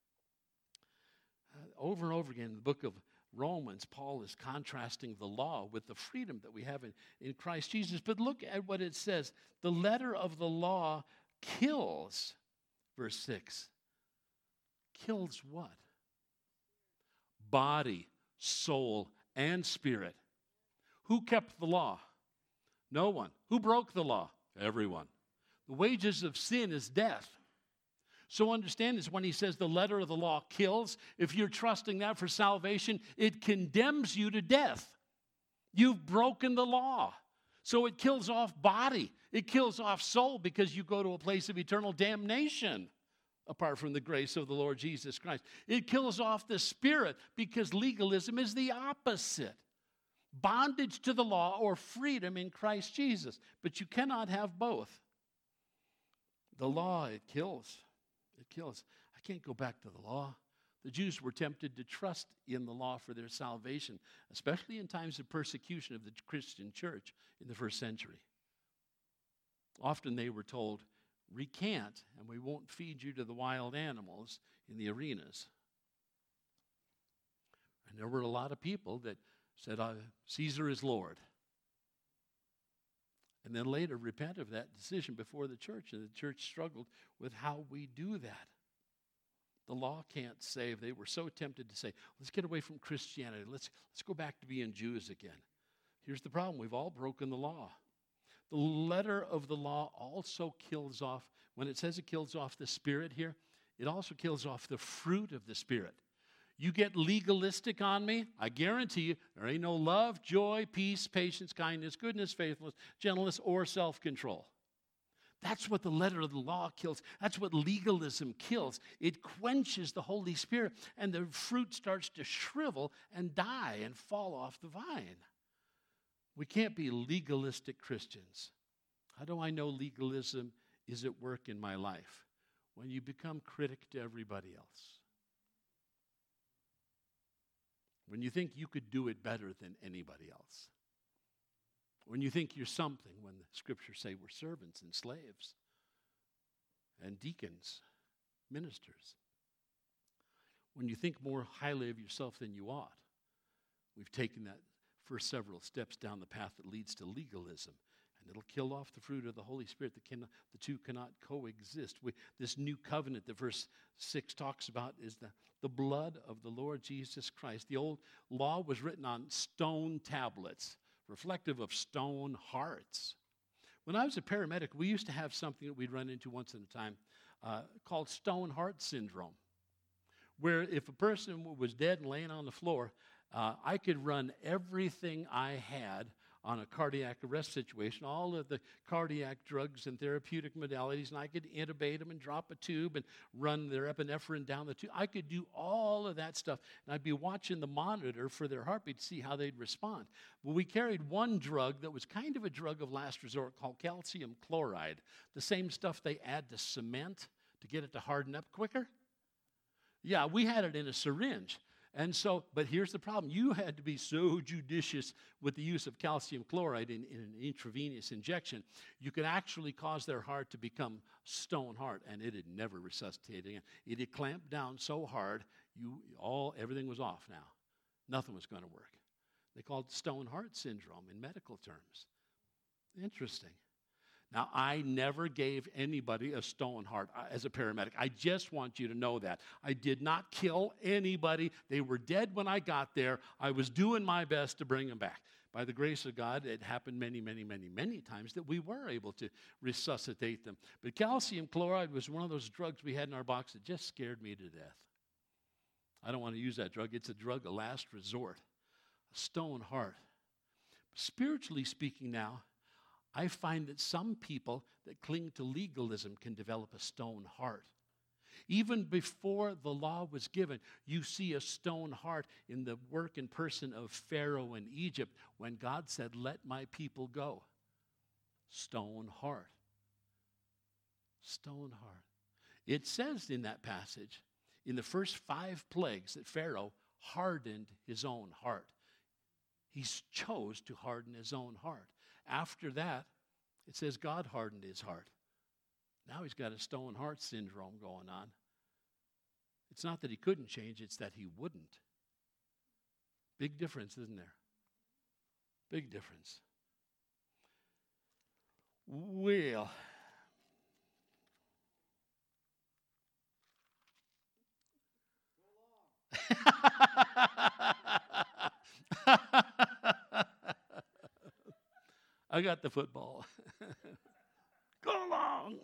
Uh, over and over again in the book of Romans, Paul is contrasting the law with the freedom that we have in, in Christ Jesus. But look at what it says. The letter of the law kills, verse six. Kills what? Body, soul, and spirit. Who kept the law? No one. Who broke the law? Everyone. The wages of sin is death. So understand this, when he says the letter of the law kills, if you're trusting that for salvation, it condemns you to death. You've broken the law. So it kills off body. It kills off soul because you go to a place of eternal damnation apart from the grace of the Lord Jesus Christ. It kills off the spirit because legalism is the opposite. Bondage to the law or freedom in Christ Jesus. But you cannot have both. The law, it kills. It kills. I can't go back to the law. The Jews were tempted to trust in the law for their salvation, especially in times of persecution of the Christian church in the first century. Often they were told, recant, and we won't feed you to the wild animals in the arenas. And there were a lot of people that said, uh, Caesar is Lord. And then later repent of that decision before the church. And the church struggled with how we do that. The law can't save. They were so tempted to say, let's get away from Christianity. Let's, let's go back to being Jews again. Here's the problem. We've all broken the law. The letter of the law also kills off, when it says it kills off the spirit here, it also kills off the fruit of the Spirit. You get legalistic on me, I guarantee you, there ain't no love, joy, peace, patience, kindness, goodness, faithfulness, gentleness, or self-control. That's what the letter of the law kills. That's what legalism kills. It quenches the Holy Spirit, and the fruit starts to shrivel and die and fall off the vine. We can't be legalistic Christians. How do I know legalism is at work in my life? When you become critic to everybody else. When you think you could do it better than anybody else. When you think you're something, when the scriptures say we're servants and slaves and deacons, ministers. When you think more highly of yourself than you ought. We've taken that first several steps down the path that leads to legalism. And it'll kill off the fruit of the Holy Spirit. The, cannot, the two cannot coexist. We, this new covenant that verse six talks about is the, the blood of the Lord Jesus Christ. The old law was written on stone tablets, reflective of stone hearts. When I was a paramedic, we used to have something that we'd run into once at a time uh, called stone heart syndrome, where if a person was dead and laying on the floor, uh, I could run everything I had on a cardiac arrest situation, all of the cardiac drugs and therapeutic modalities, and I could intubate them and drop a tube and run their epinephrine down the tube. I could do all of that stuff, and I'd be watching the monitor for their heartbeat to see how they'd respond. Well, we carried one drug that was kind of a drug of last resort called calcium chloride, the same stuff they add to cement to get it to harden up quicker. Yeah, we had it in a syringe. And so, but here's the problem. You had to be so judicious with the use of calcium chloride in, in an intravenous injection. You could actually cause their heart to become stone hard, and it had never resuscitated again. It had clamped down so hard, you all everything was off now. Nothing was going to work. They called it stone heart syndrome in medical terms. Interesting. Now, I never gave anybody a stone heart as a paramedic. I just want you to know that. I did not kill anybody. They were dead when I got there. I was doing my best to bring them back. By the grace of God, it happened many, many, many, many times that we were able to resuscitate them. But calcium chloride was one of those drugs we had in our box that just scared me to death. I don't want to use that drug. It's a drug of last resort. A stone heart. Spiritually speaking now, I find that some people that cling to legalism can develop a stone heart. Even before the law was given, you see a stone heart in the work and person of Pharaoh in Egypt when God said, "Let my people go." Stone heart. Stone heart. It says in that passage, in the first five plagues, that Pharaoh hardened his own heart. He chose to harden his own heart. After that, it says God hardened his heart. Now he's got a stone heart syndrome going on. It's not that he couldn't change, it's that he wouldn't. Big difference, isn't there? Big difference. Well, I got the football. Go along.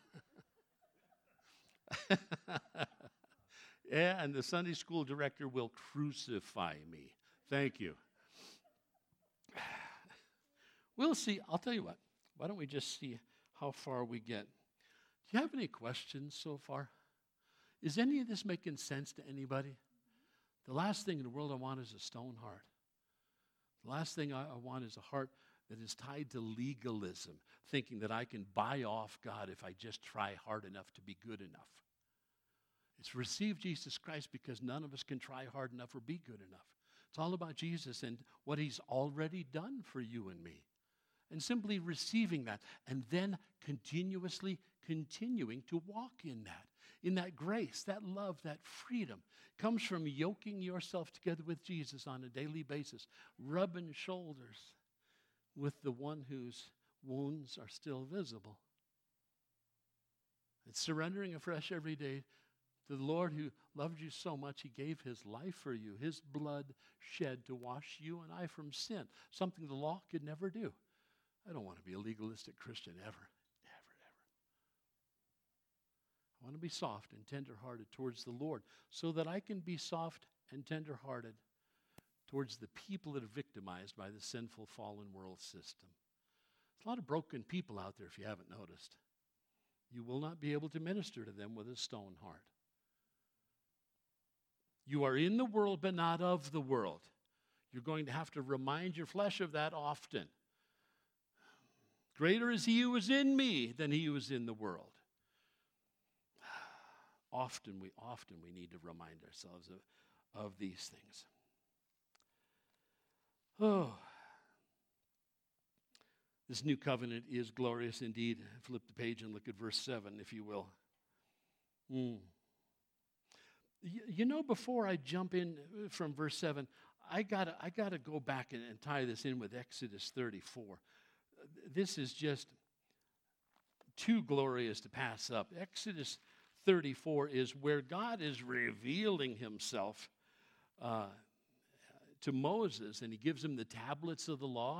Yeah, and the Sunday school director will crucify me. Thank you. We'll see. I'll tell you what. Why don't we just see how far we get? Do you have any questions so far? Is any of this making sense to anybody? The last thing in the world I want is a stone heart. The last thing I, I want is a heart that is tied to legalism, thinking that I can buy off God if I just try hard enough to be good enough. It's receive Jesus Christ because none of us can try hard enough or be good enough. It's all about Jesus and what he's already done for you and me. And simply receiving that and then continuously continuing to walk in that, in that grace, that love, that freedom. Comes from yoking yourself together with Jesus on a daily basis, rubbing shoulders with the one whose wounds are still visible. It's surrendering afresh every day to the Lord who loved you so much, he gave his life for you, his blood shed to wash you and I from sin, something the law could never do. I don't want to be a legalistic Christian ever, ever, ever. I want to be soft and tenderhearted towards the Lord so that I can be soft and tenderhearted towards the people that are victimized by the sinful, fallen world system. There's a lot of broken people out there, if you haven't noticed. You will not be able to minister to them with a stone heart. You are in the world, but not of the world. You're going to have to remind your flesh of that often. Greater is he who is in me than he who is in the world. Often we, often we need to remind ourselves of, of these things. Oh, this new covenant is glorious indeed. Flip the page and look at verse seven, if you will. Mm. You, you know, before I jump in from verse seven, I gotta, I gotta go back and, and tie this in with Exodus thirty-four. This is just too glorious to pass up. Exodus thirty-four is where God is revealing himself uh, to Moses, and he gives him the tablets of the law.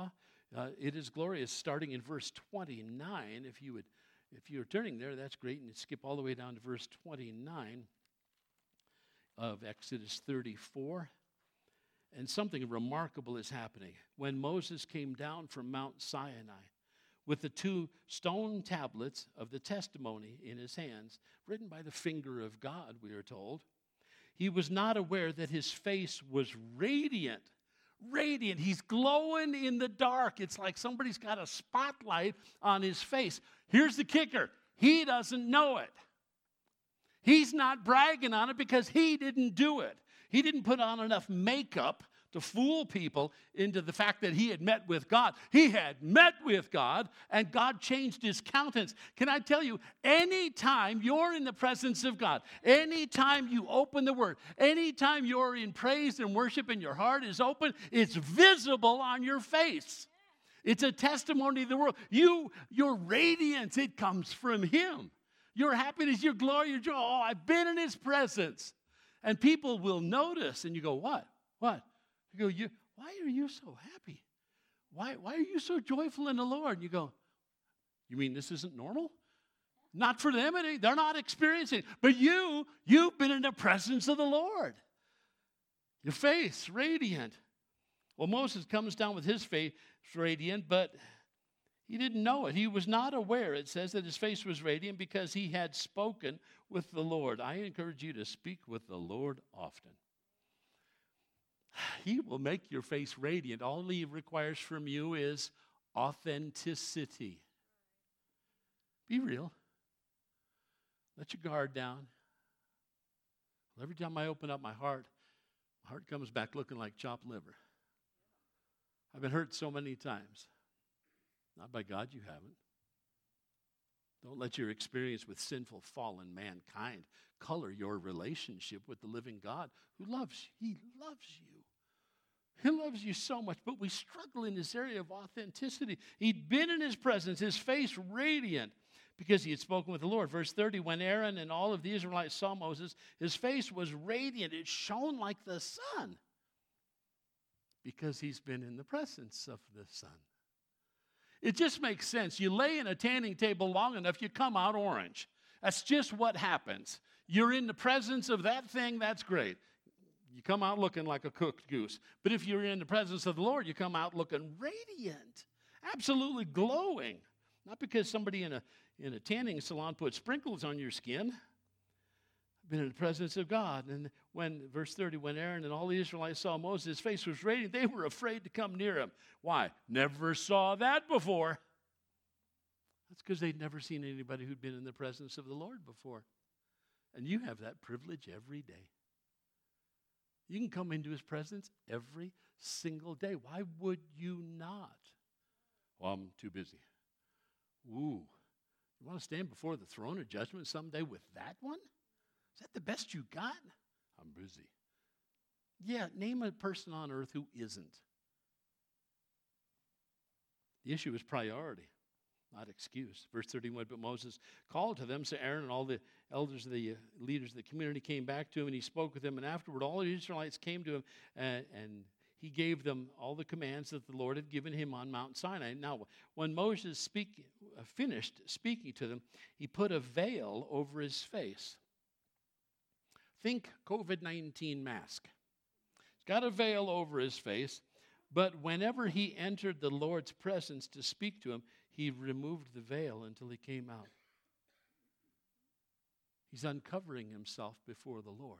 Uh, it is glorious, starting in verse twenty-nine. If you would, if you're turning there, that's great. And skip all the way down to verse twenty-nine of Exodus thirty-four. And something remarkable is happening. When Moses came down from Mount Sinai with the two stone tablets of the testimony in his hands, written by the finger of God, we are told, he was not aware that his face was radiant. Radiant. He's glowing in the dark. It's like somebody's got a spotlight on his face. Here's the kicker. He doesn't know it. He's not bragging on it because he didn't do it. He didn't put on enough makeup to fool people into the fact that he had met with God. He had met with God, and God changed his countenance. Can I tell you, anytime you're in the presence of God, anytime you open the Word, anytime you're in praise and worship and your heart is open, it's visible on your face. It's a testimony to the world. You, your radiance, it comes from him. Your happiness, your glory, your joy. Oh, I've been in his presence. And people will notice, and you go, what? What? You go, you, why are you so happy? Why, why are you so joyful in the Lord? And you go, you mean this isn't normal? Not for them. They're not experiencing it. But you, you've been in the presence of the Lord. Your face, radiant. Well, Moses comes down with his face radiant, but he didn't know it. He was not aware, it says, that his face was radiant because he had spoken with the Lord. I encourage you to speak with the Lord often. He will make your face radiant. All he requires from you is authenticity. Be real. Let your guard down. Every time I open up my heart, my heart comes back looking like chopped liver. I've been hurt so many times. Not by God, you haven't. Don't let your experience with sinful, fallen mankind color your relationship with the living God who loves you. He loves you. He loves you so much, but we struggle in this area of authenticity. He'd been in his presence, his face radiant, because he had spoken with the Lord. Verse thirty, when Aaron and all of the Israelites saw Moses, his face was radiant. It shone like the sun, because he's been in the presence of the sun. It just makes sense. You lay in a tanning table long enough, you come out orange. That's just what happens. You're in the presence of that thing, that's great. You come out looking like a cooked goose. But if you're in the presence of the Lord, you come out looking radiant, absolutely glowing. Not because somebody in a, in a tanning salon put sprinkles on your skin. I've been in the presence of God. And when, verse thirty, when Aaron and all the Israelites saw Moses, his face was radiant, they were afraid to come near him. Why? Never saw that before. That's because they'd never seen anybody who'd been in the presence of the Lord before. And you have that privilege every day. You can come into his presence every single day. Why would you not? Well, I'm too busy. Ooh, you want to stand before the throne of judgment someday with that one? Is that the best you got? I'm busy. Yeah, name a person on earth who isn't. The issue is priority, not excuse. Verse thirty-one, but Moses called to them, so Aaron and all the elders of the uh, leaders of the community came back to him, and he spoke with them, and afterward all the Israelites came to him, and, and he gave them all the commands that the Lord had given him on Mount Sinai. Now, when Moses speak, uh, finished speaking to them, he put a veil over his face. Think covid nineteen mask. He's got a veil over his face, but whenever he entered the Lord's presence to speak to him, he removed the veil until he came out. He's uncovering himself before the Lord.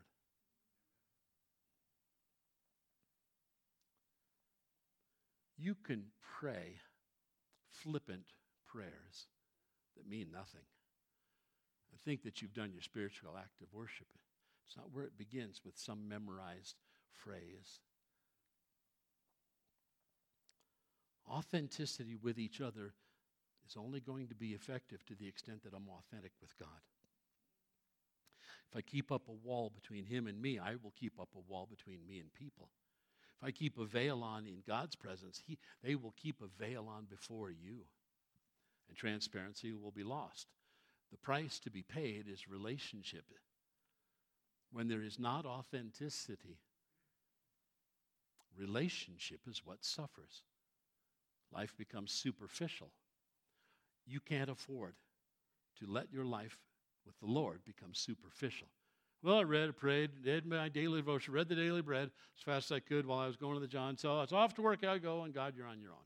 You can pray flippant prayers that mean nothing and think that you've done your spiritual act of worship. It's not where it begins with some memorized phrase. Authenticity with each other is only going to be effective to the extent that I'm authentic with God. If I keep up a wall between him and me, I will keep up a wall between me and people. If I keep a veil on in God's presence, he, they will keep a veil on before you. And transparency will be lost. The price to be paid is relationship. When there is not authenticity, relationship is what suffers. life becomes superficial. You can't afford to let your life with the Lord become superficial. Well, I read, I prayed, did my daily devotion, read the daily bread as fast as I could while I was going to the John. So it's off to work I go, and God, you're on your own.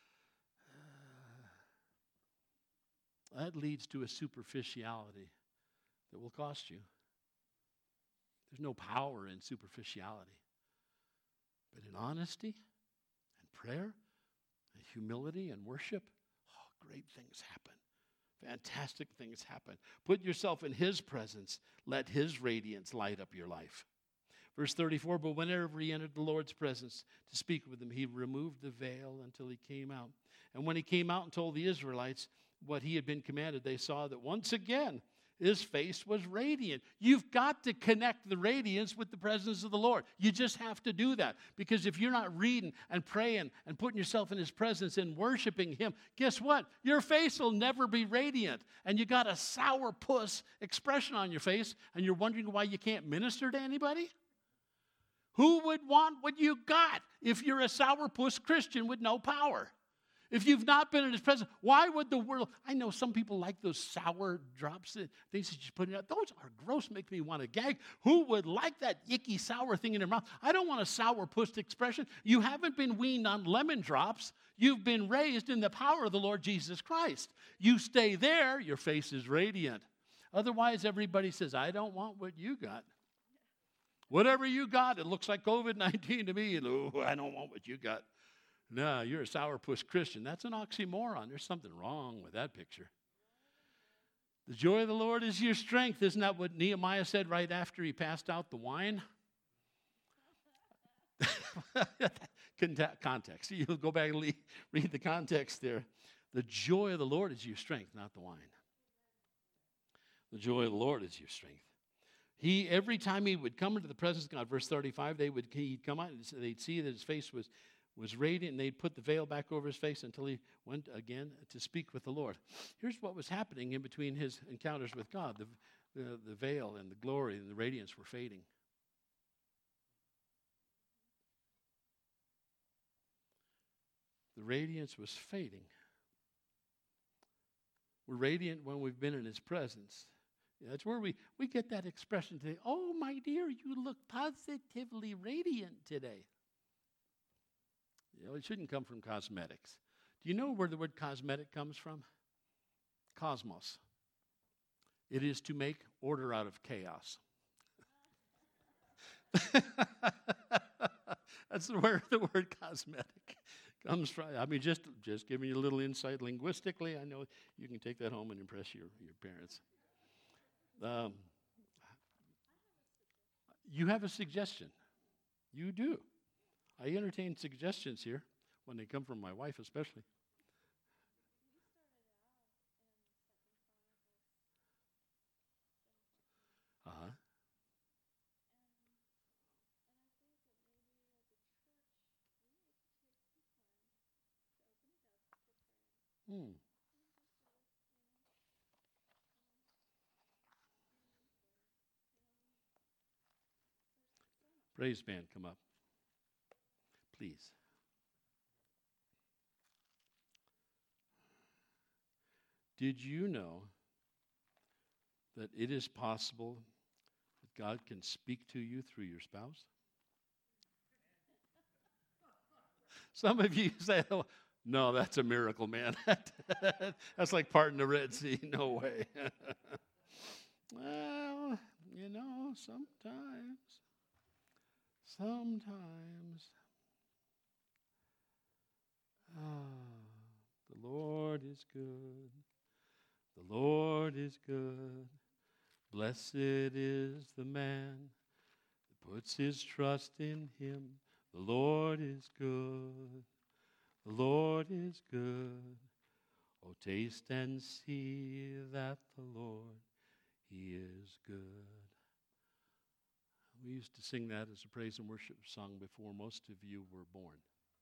Uh, that leads to a superficiality that will cost you. There's no power in superficiality. But in honesty and prayer and humility and worship, oh, great things happen. Fantastic things happen. Put yourself in His presence. Let His radiance light up your life. Verse thirty-four, but whenever he entered the Lord's presence to speak with them, he removed the veil until he came out. And when he came out and told the Israelites what he had been commanded, they saw that once again his face was radiant. You've got to connect the radiance with the presence of the Lord. You just have to do that. Because if you're not reading and praying and putting yourself in His presence and worshiping Him, guess what? Your face will never be radiant. And you got a sourpuss expression on your face, and you're wondering why you can't minister to anybody? Who would want what you got if you're a sourpuss Christian with no power? If you've not been in His presence, why would the world? I know some people like those sour drops, things that you put in out. Those are gross, make me want to gag. Who would like that icky sour thing in their mouth? I don't want a sourpuss expression. You haven't been weaned on lemon drops. You've been raised in the power of the Lord Jesus Christ. You stay there, your face is radiant. Otherwise, everybody says, I don't want what you got. Whatever you got, it looks like covid nineteen to me. And, oh, I don't want what you got. No, you're a sourpuss Christian. That's an oxymoron. There's something wrong with that picture. The joy of the Lord is your strength. Isn't that what Nehemiah said right after he passed out the wine? Context. You'll go back and read the context there. The joy of the Lord is your strength, not the wine. The joy of the Lord is your strength. He, every time he would come into the presence of God, verse thirty-five, they would he'd come out and they'd see that his face was was radiant, and they'd put the veil back over his face until he went again to speak with the Lord. Here's what was happening in between his encounters with God. The, the, the veil and the glory and the radiance were fading. The radiance was fading. We're radiant when we've been in His presence. That's where we, we get that expression today. Oh, my dear, you look positively radiant today. You know, it shouldn't come from cosmetics. Do you know where the word cosmetic comes from? Cosmos. It is to make order out of chaos. That's where the word cosmetic comes from. I mean, just, just giving you a little insight linguistically. I know you can take that home and impress your, your parents. Um, you have a suggestion. You do. I entertain suggestions here when they come from my wife especially. Uh-huh. Hmm. Praise band, come up. Please. Did you know that it is possible that God can speak to you through your spouse? Some of you say, oh, no, that's a miracle, man. That's like parting the Red Sea. No way. Well, you know, sometimes, sometimes. Ah, the Lord is good. The Lord is good. Blessed is the man that puts his trust in Him. The Lord is good. The Lord is good. Oh, taste and see that the Lord, He is good. We used to sing that as a praise and worship song before most of you were born.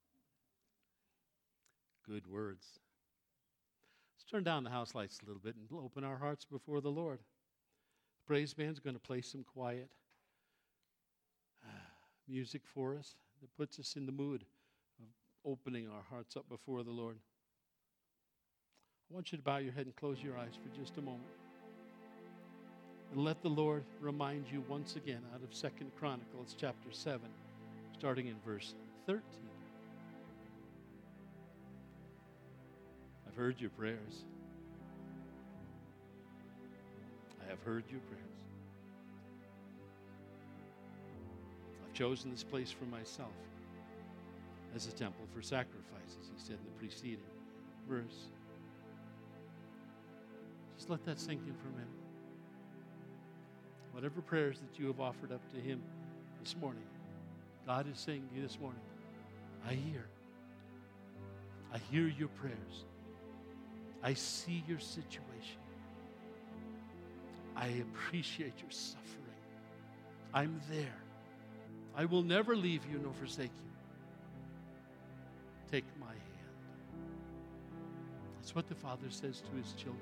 Good words. Let's turn down the house lights a little bit and open our hearts before the Lord. The praise band's going to play some quiet uh, music for us that puts us in the mood of opening our hearts up before the Lord. I want you to bow your head and close your eyes for just a moment. And let the Lord remind you once again out of Second Chronicles chapter seven, starting in verse thirteen. I've heard your prayers. I have heard your prayers. I've chosen this place for myself as a temple for sacrifices, he said in the preceding verse. Just let that sink in for a minute. Whatever prayers that you have offered up to him this morning, God is saying to you this morning, I hear. I hear your prayers. I see your situation. I appreciate your suffering. I'm there. I will never leave you nor forsake you. Take my hand. That's what the Father says to his children.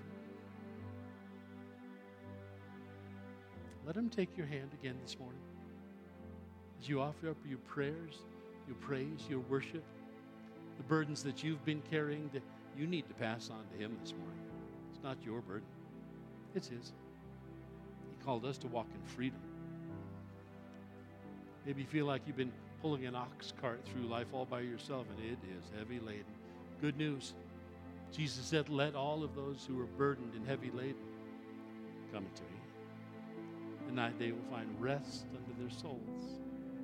Let him take your hand again this morning. As you offer up your prayers, your praise, your worship, the burdens that you've been carrying that you need to pass on to him this morning. It's not your burden. It's his. He called us to walk in freedom. Maybe you feel like you've been pulling an ox cart through life all by yourself, and it is heavy laden. Good news. Jesus said, let all of those who are burdened and heavy laden come to me. And that they will find rest unto their souls.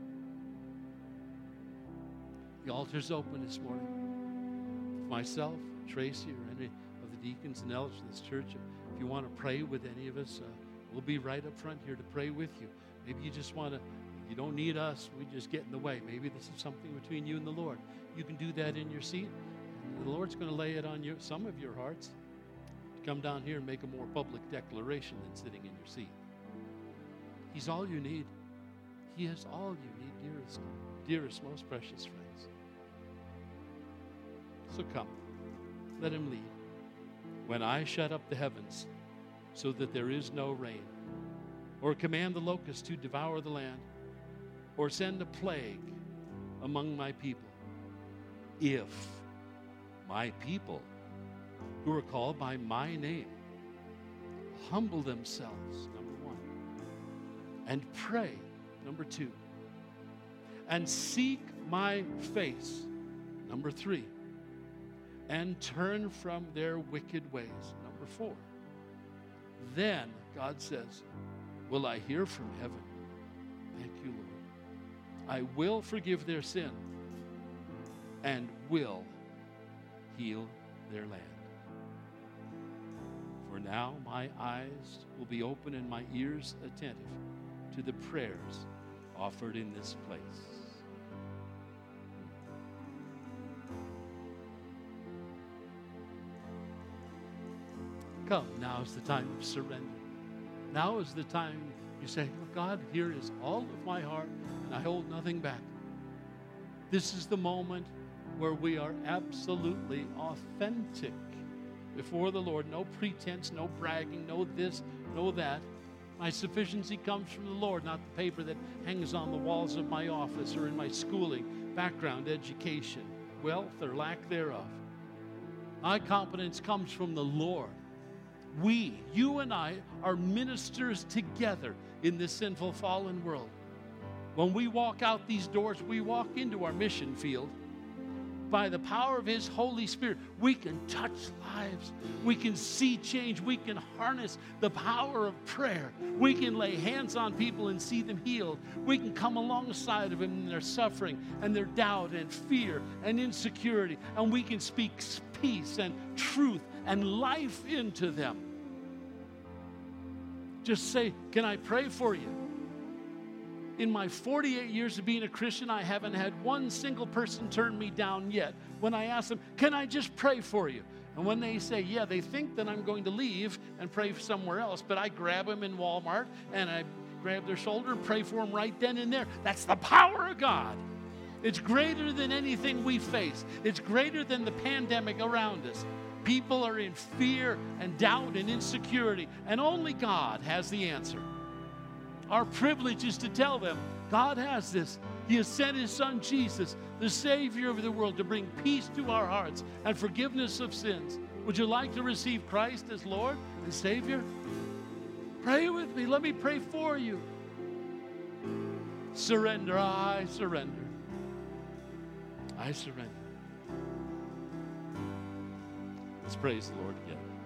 The altar's open this morning. With myself, Tracy, or any of the deacons and elders of this church, if you want to pray with any of us, uh, we'll be right up front here to pray with you. Maybe you just want to, you don't need us, we just get in the way. Maybe this is something between you and the Lord. You can do that in your seat. And the Lord's going to lay it on you, some of your hearts to come down here and make a more public declaration than sitting in your seat. He's all you need. He is all you need, dearest, dearest, most precious friends. So come, let him lead. When I shut up the heavens so that there is no rain, or command the locusts to devour the land, or send a plague among my people, if my people who are called by my name humble themselves, and pray, number two, and seek my face, number three, and turn from their wicked ways, number four. Then, God says, will I hear from heaven? Thank you, Lord. I will forgive their sin and will heal their land. For now, my eyes will be open and my ears attentive to the prayers offered in this place. Come, now is the time of surrender. Now is the time you say, God, here is all of my heart, and I hold nothing back. This is the moment where we are absolutely authentic before the Lord. No pretense, no bragging, no this, no that. My sufficiency comes from the Lord, not the paper that hangs on the walls of my office or in my schooling, background, education, wealth, or lack thereof. My competence comes from the Lord. We, you and I, are ministers together in this sinful, fallen world. When we walk out these doors, we walk into our mission field. By the power of his Holy Spirit, we can touch lives. We can see change. We can harness the power of prayer. We can lay hands on people and see them healed. We can come alongside of them in their suffering and their doubt and fear and insecurity. And we can speak peace and truth and life into them. Just say, can I pray for you? In my forty-eight years of being a Christian, I haven't had one single person turn me down yet. When I ask them, can I just pray for you? And when they say, yeah, they think that I'm going to leave and pray somewhere else, but I grab them in Walmart and I grab their shoulder and pray for them right then and there. That's the power of God. It's greater than anything we face. It's greater than the pandemic around us. People are in fear and doubt and insecurity, and only God has the answer. Our privilege is to tell them, God has this. He has sent his son Jesus the Savior of the world, to bring peace to our hearts and forgiveness of sins. Would you like to receive Christ as Lord and Savior? Pray with me. Let me pray for you. Surrender. I surrender. I surrender. Let's praise the Lord again.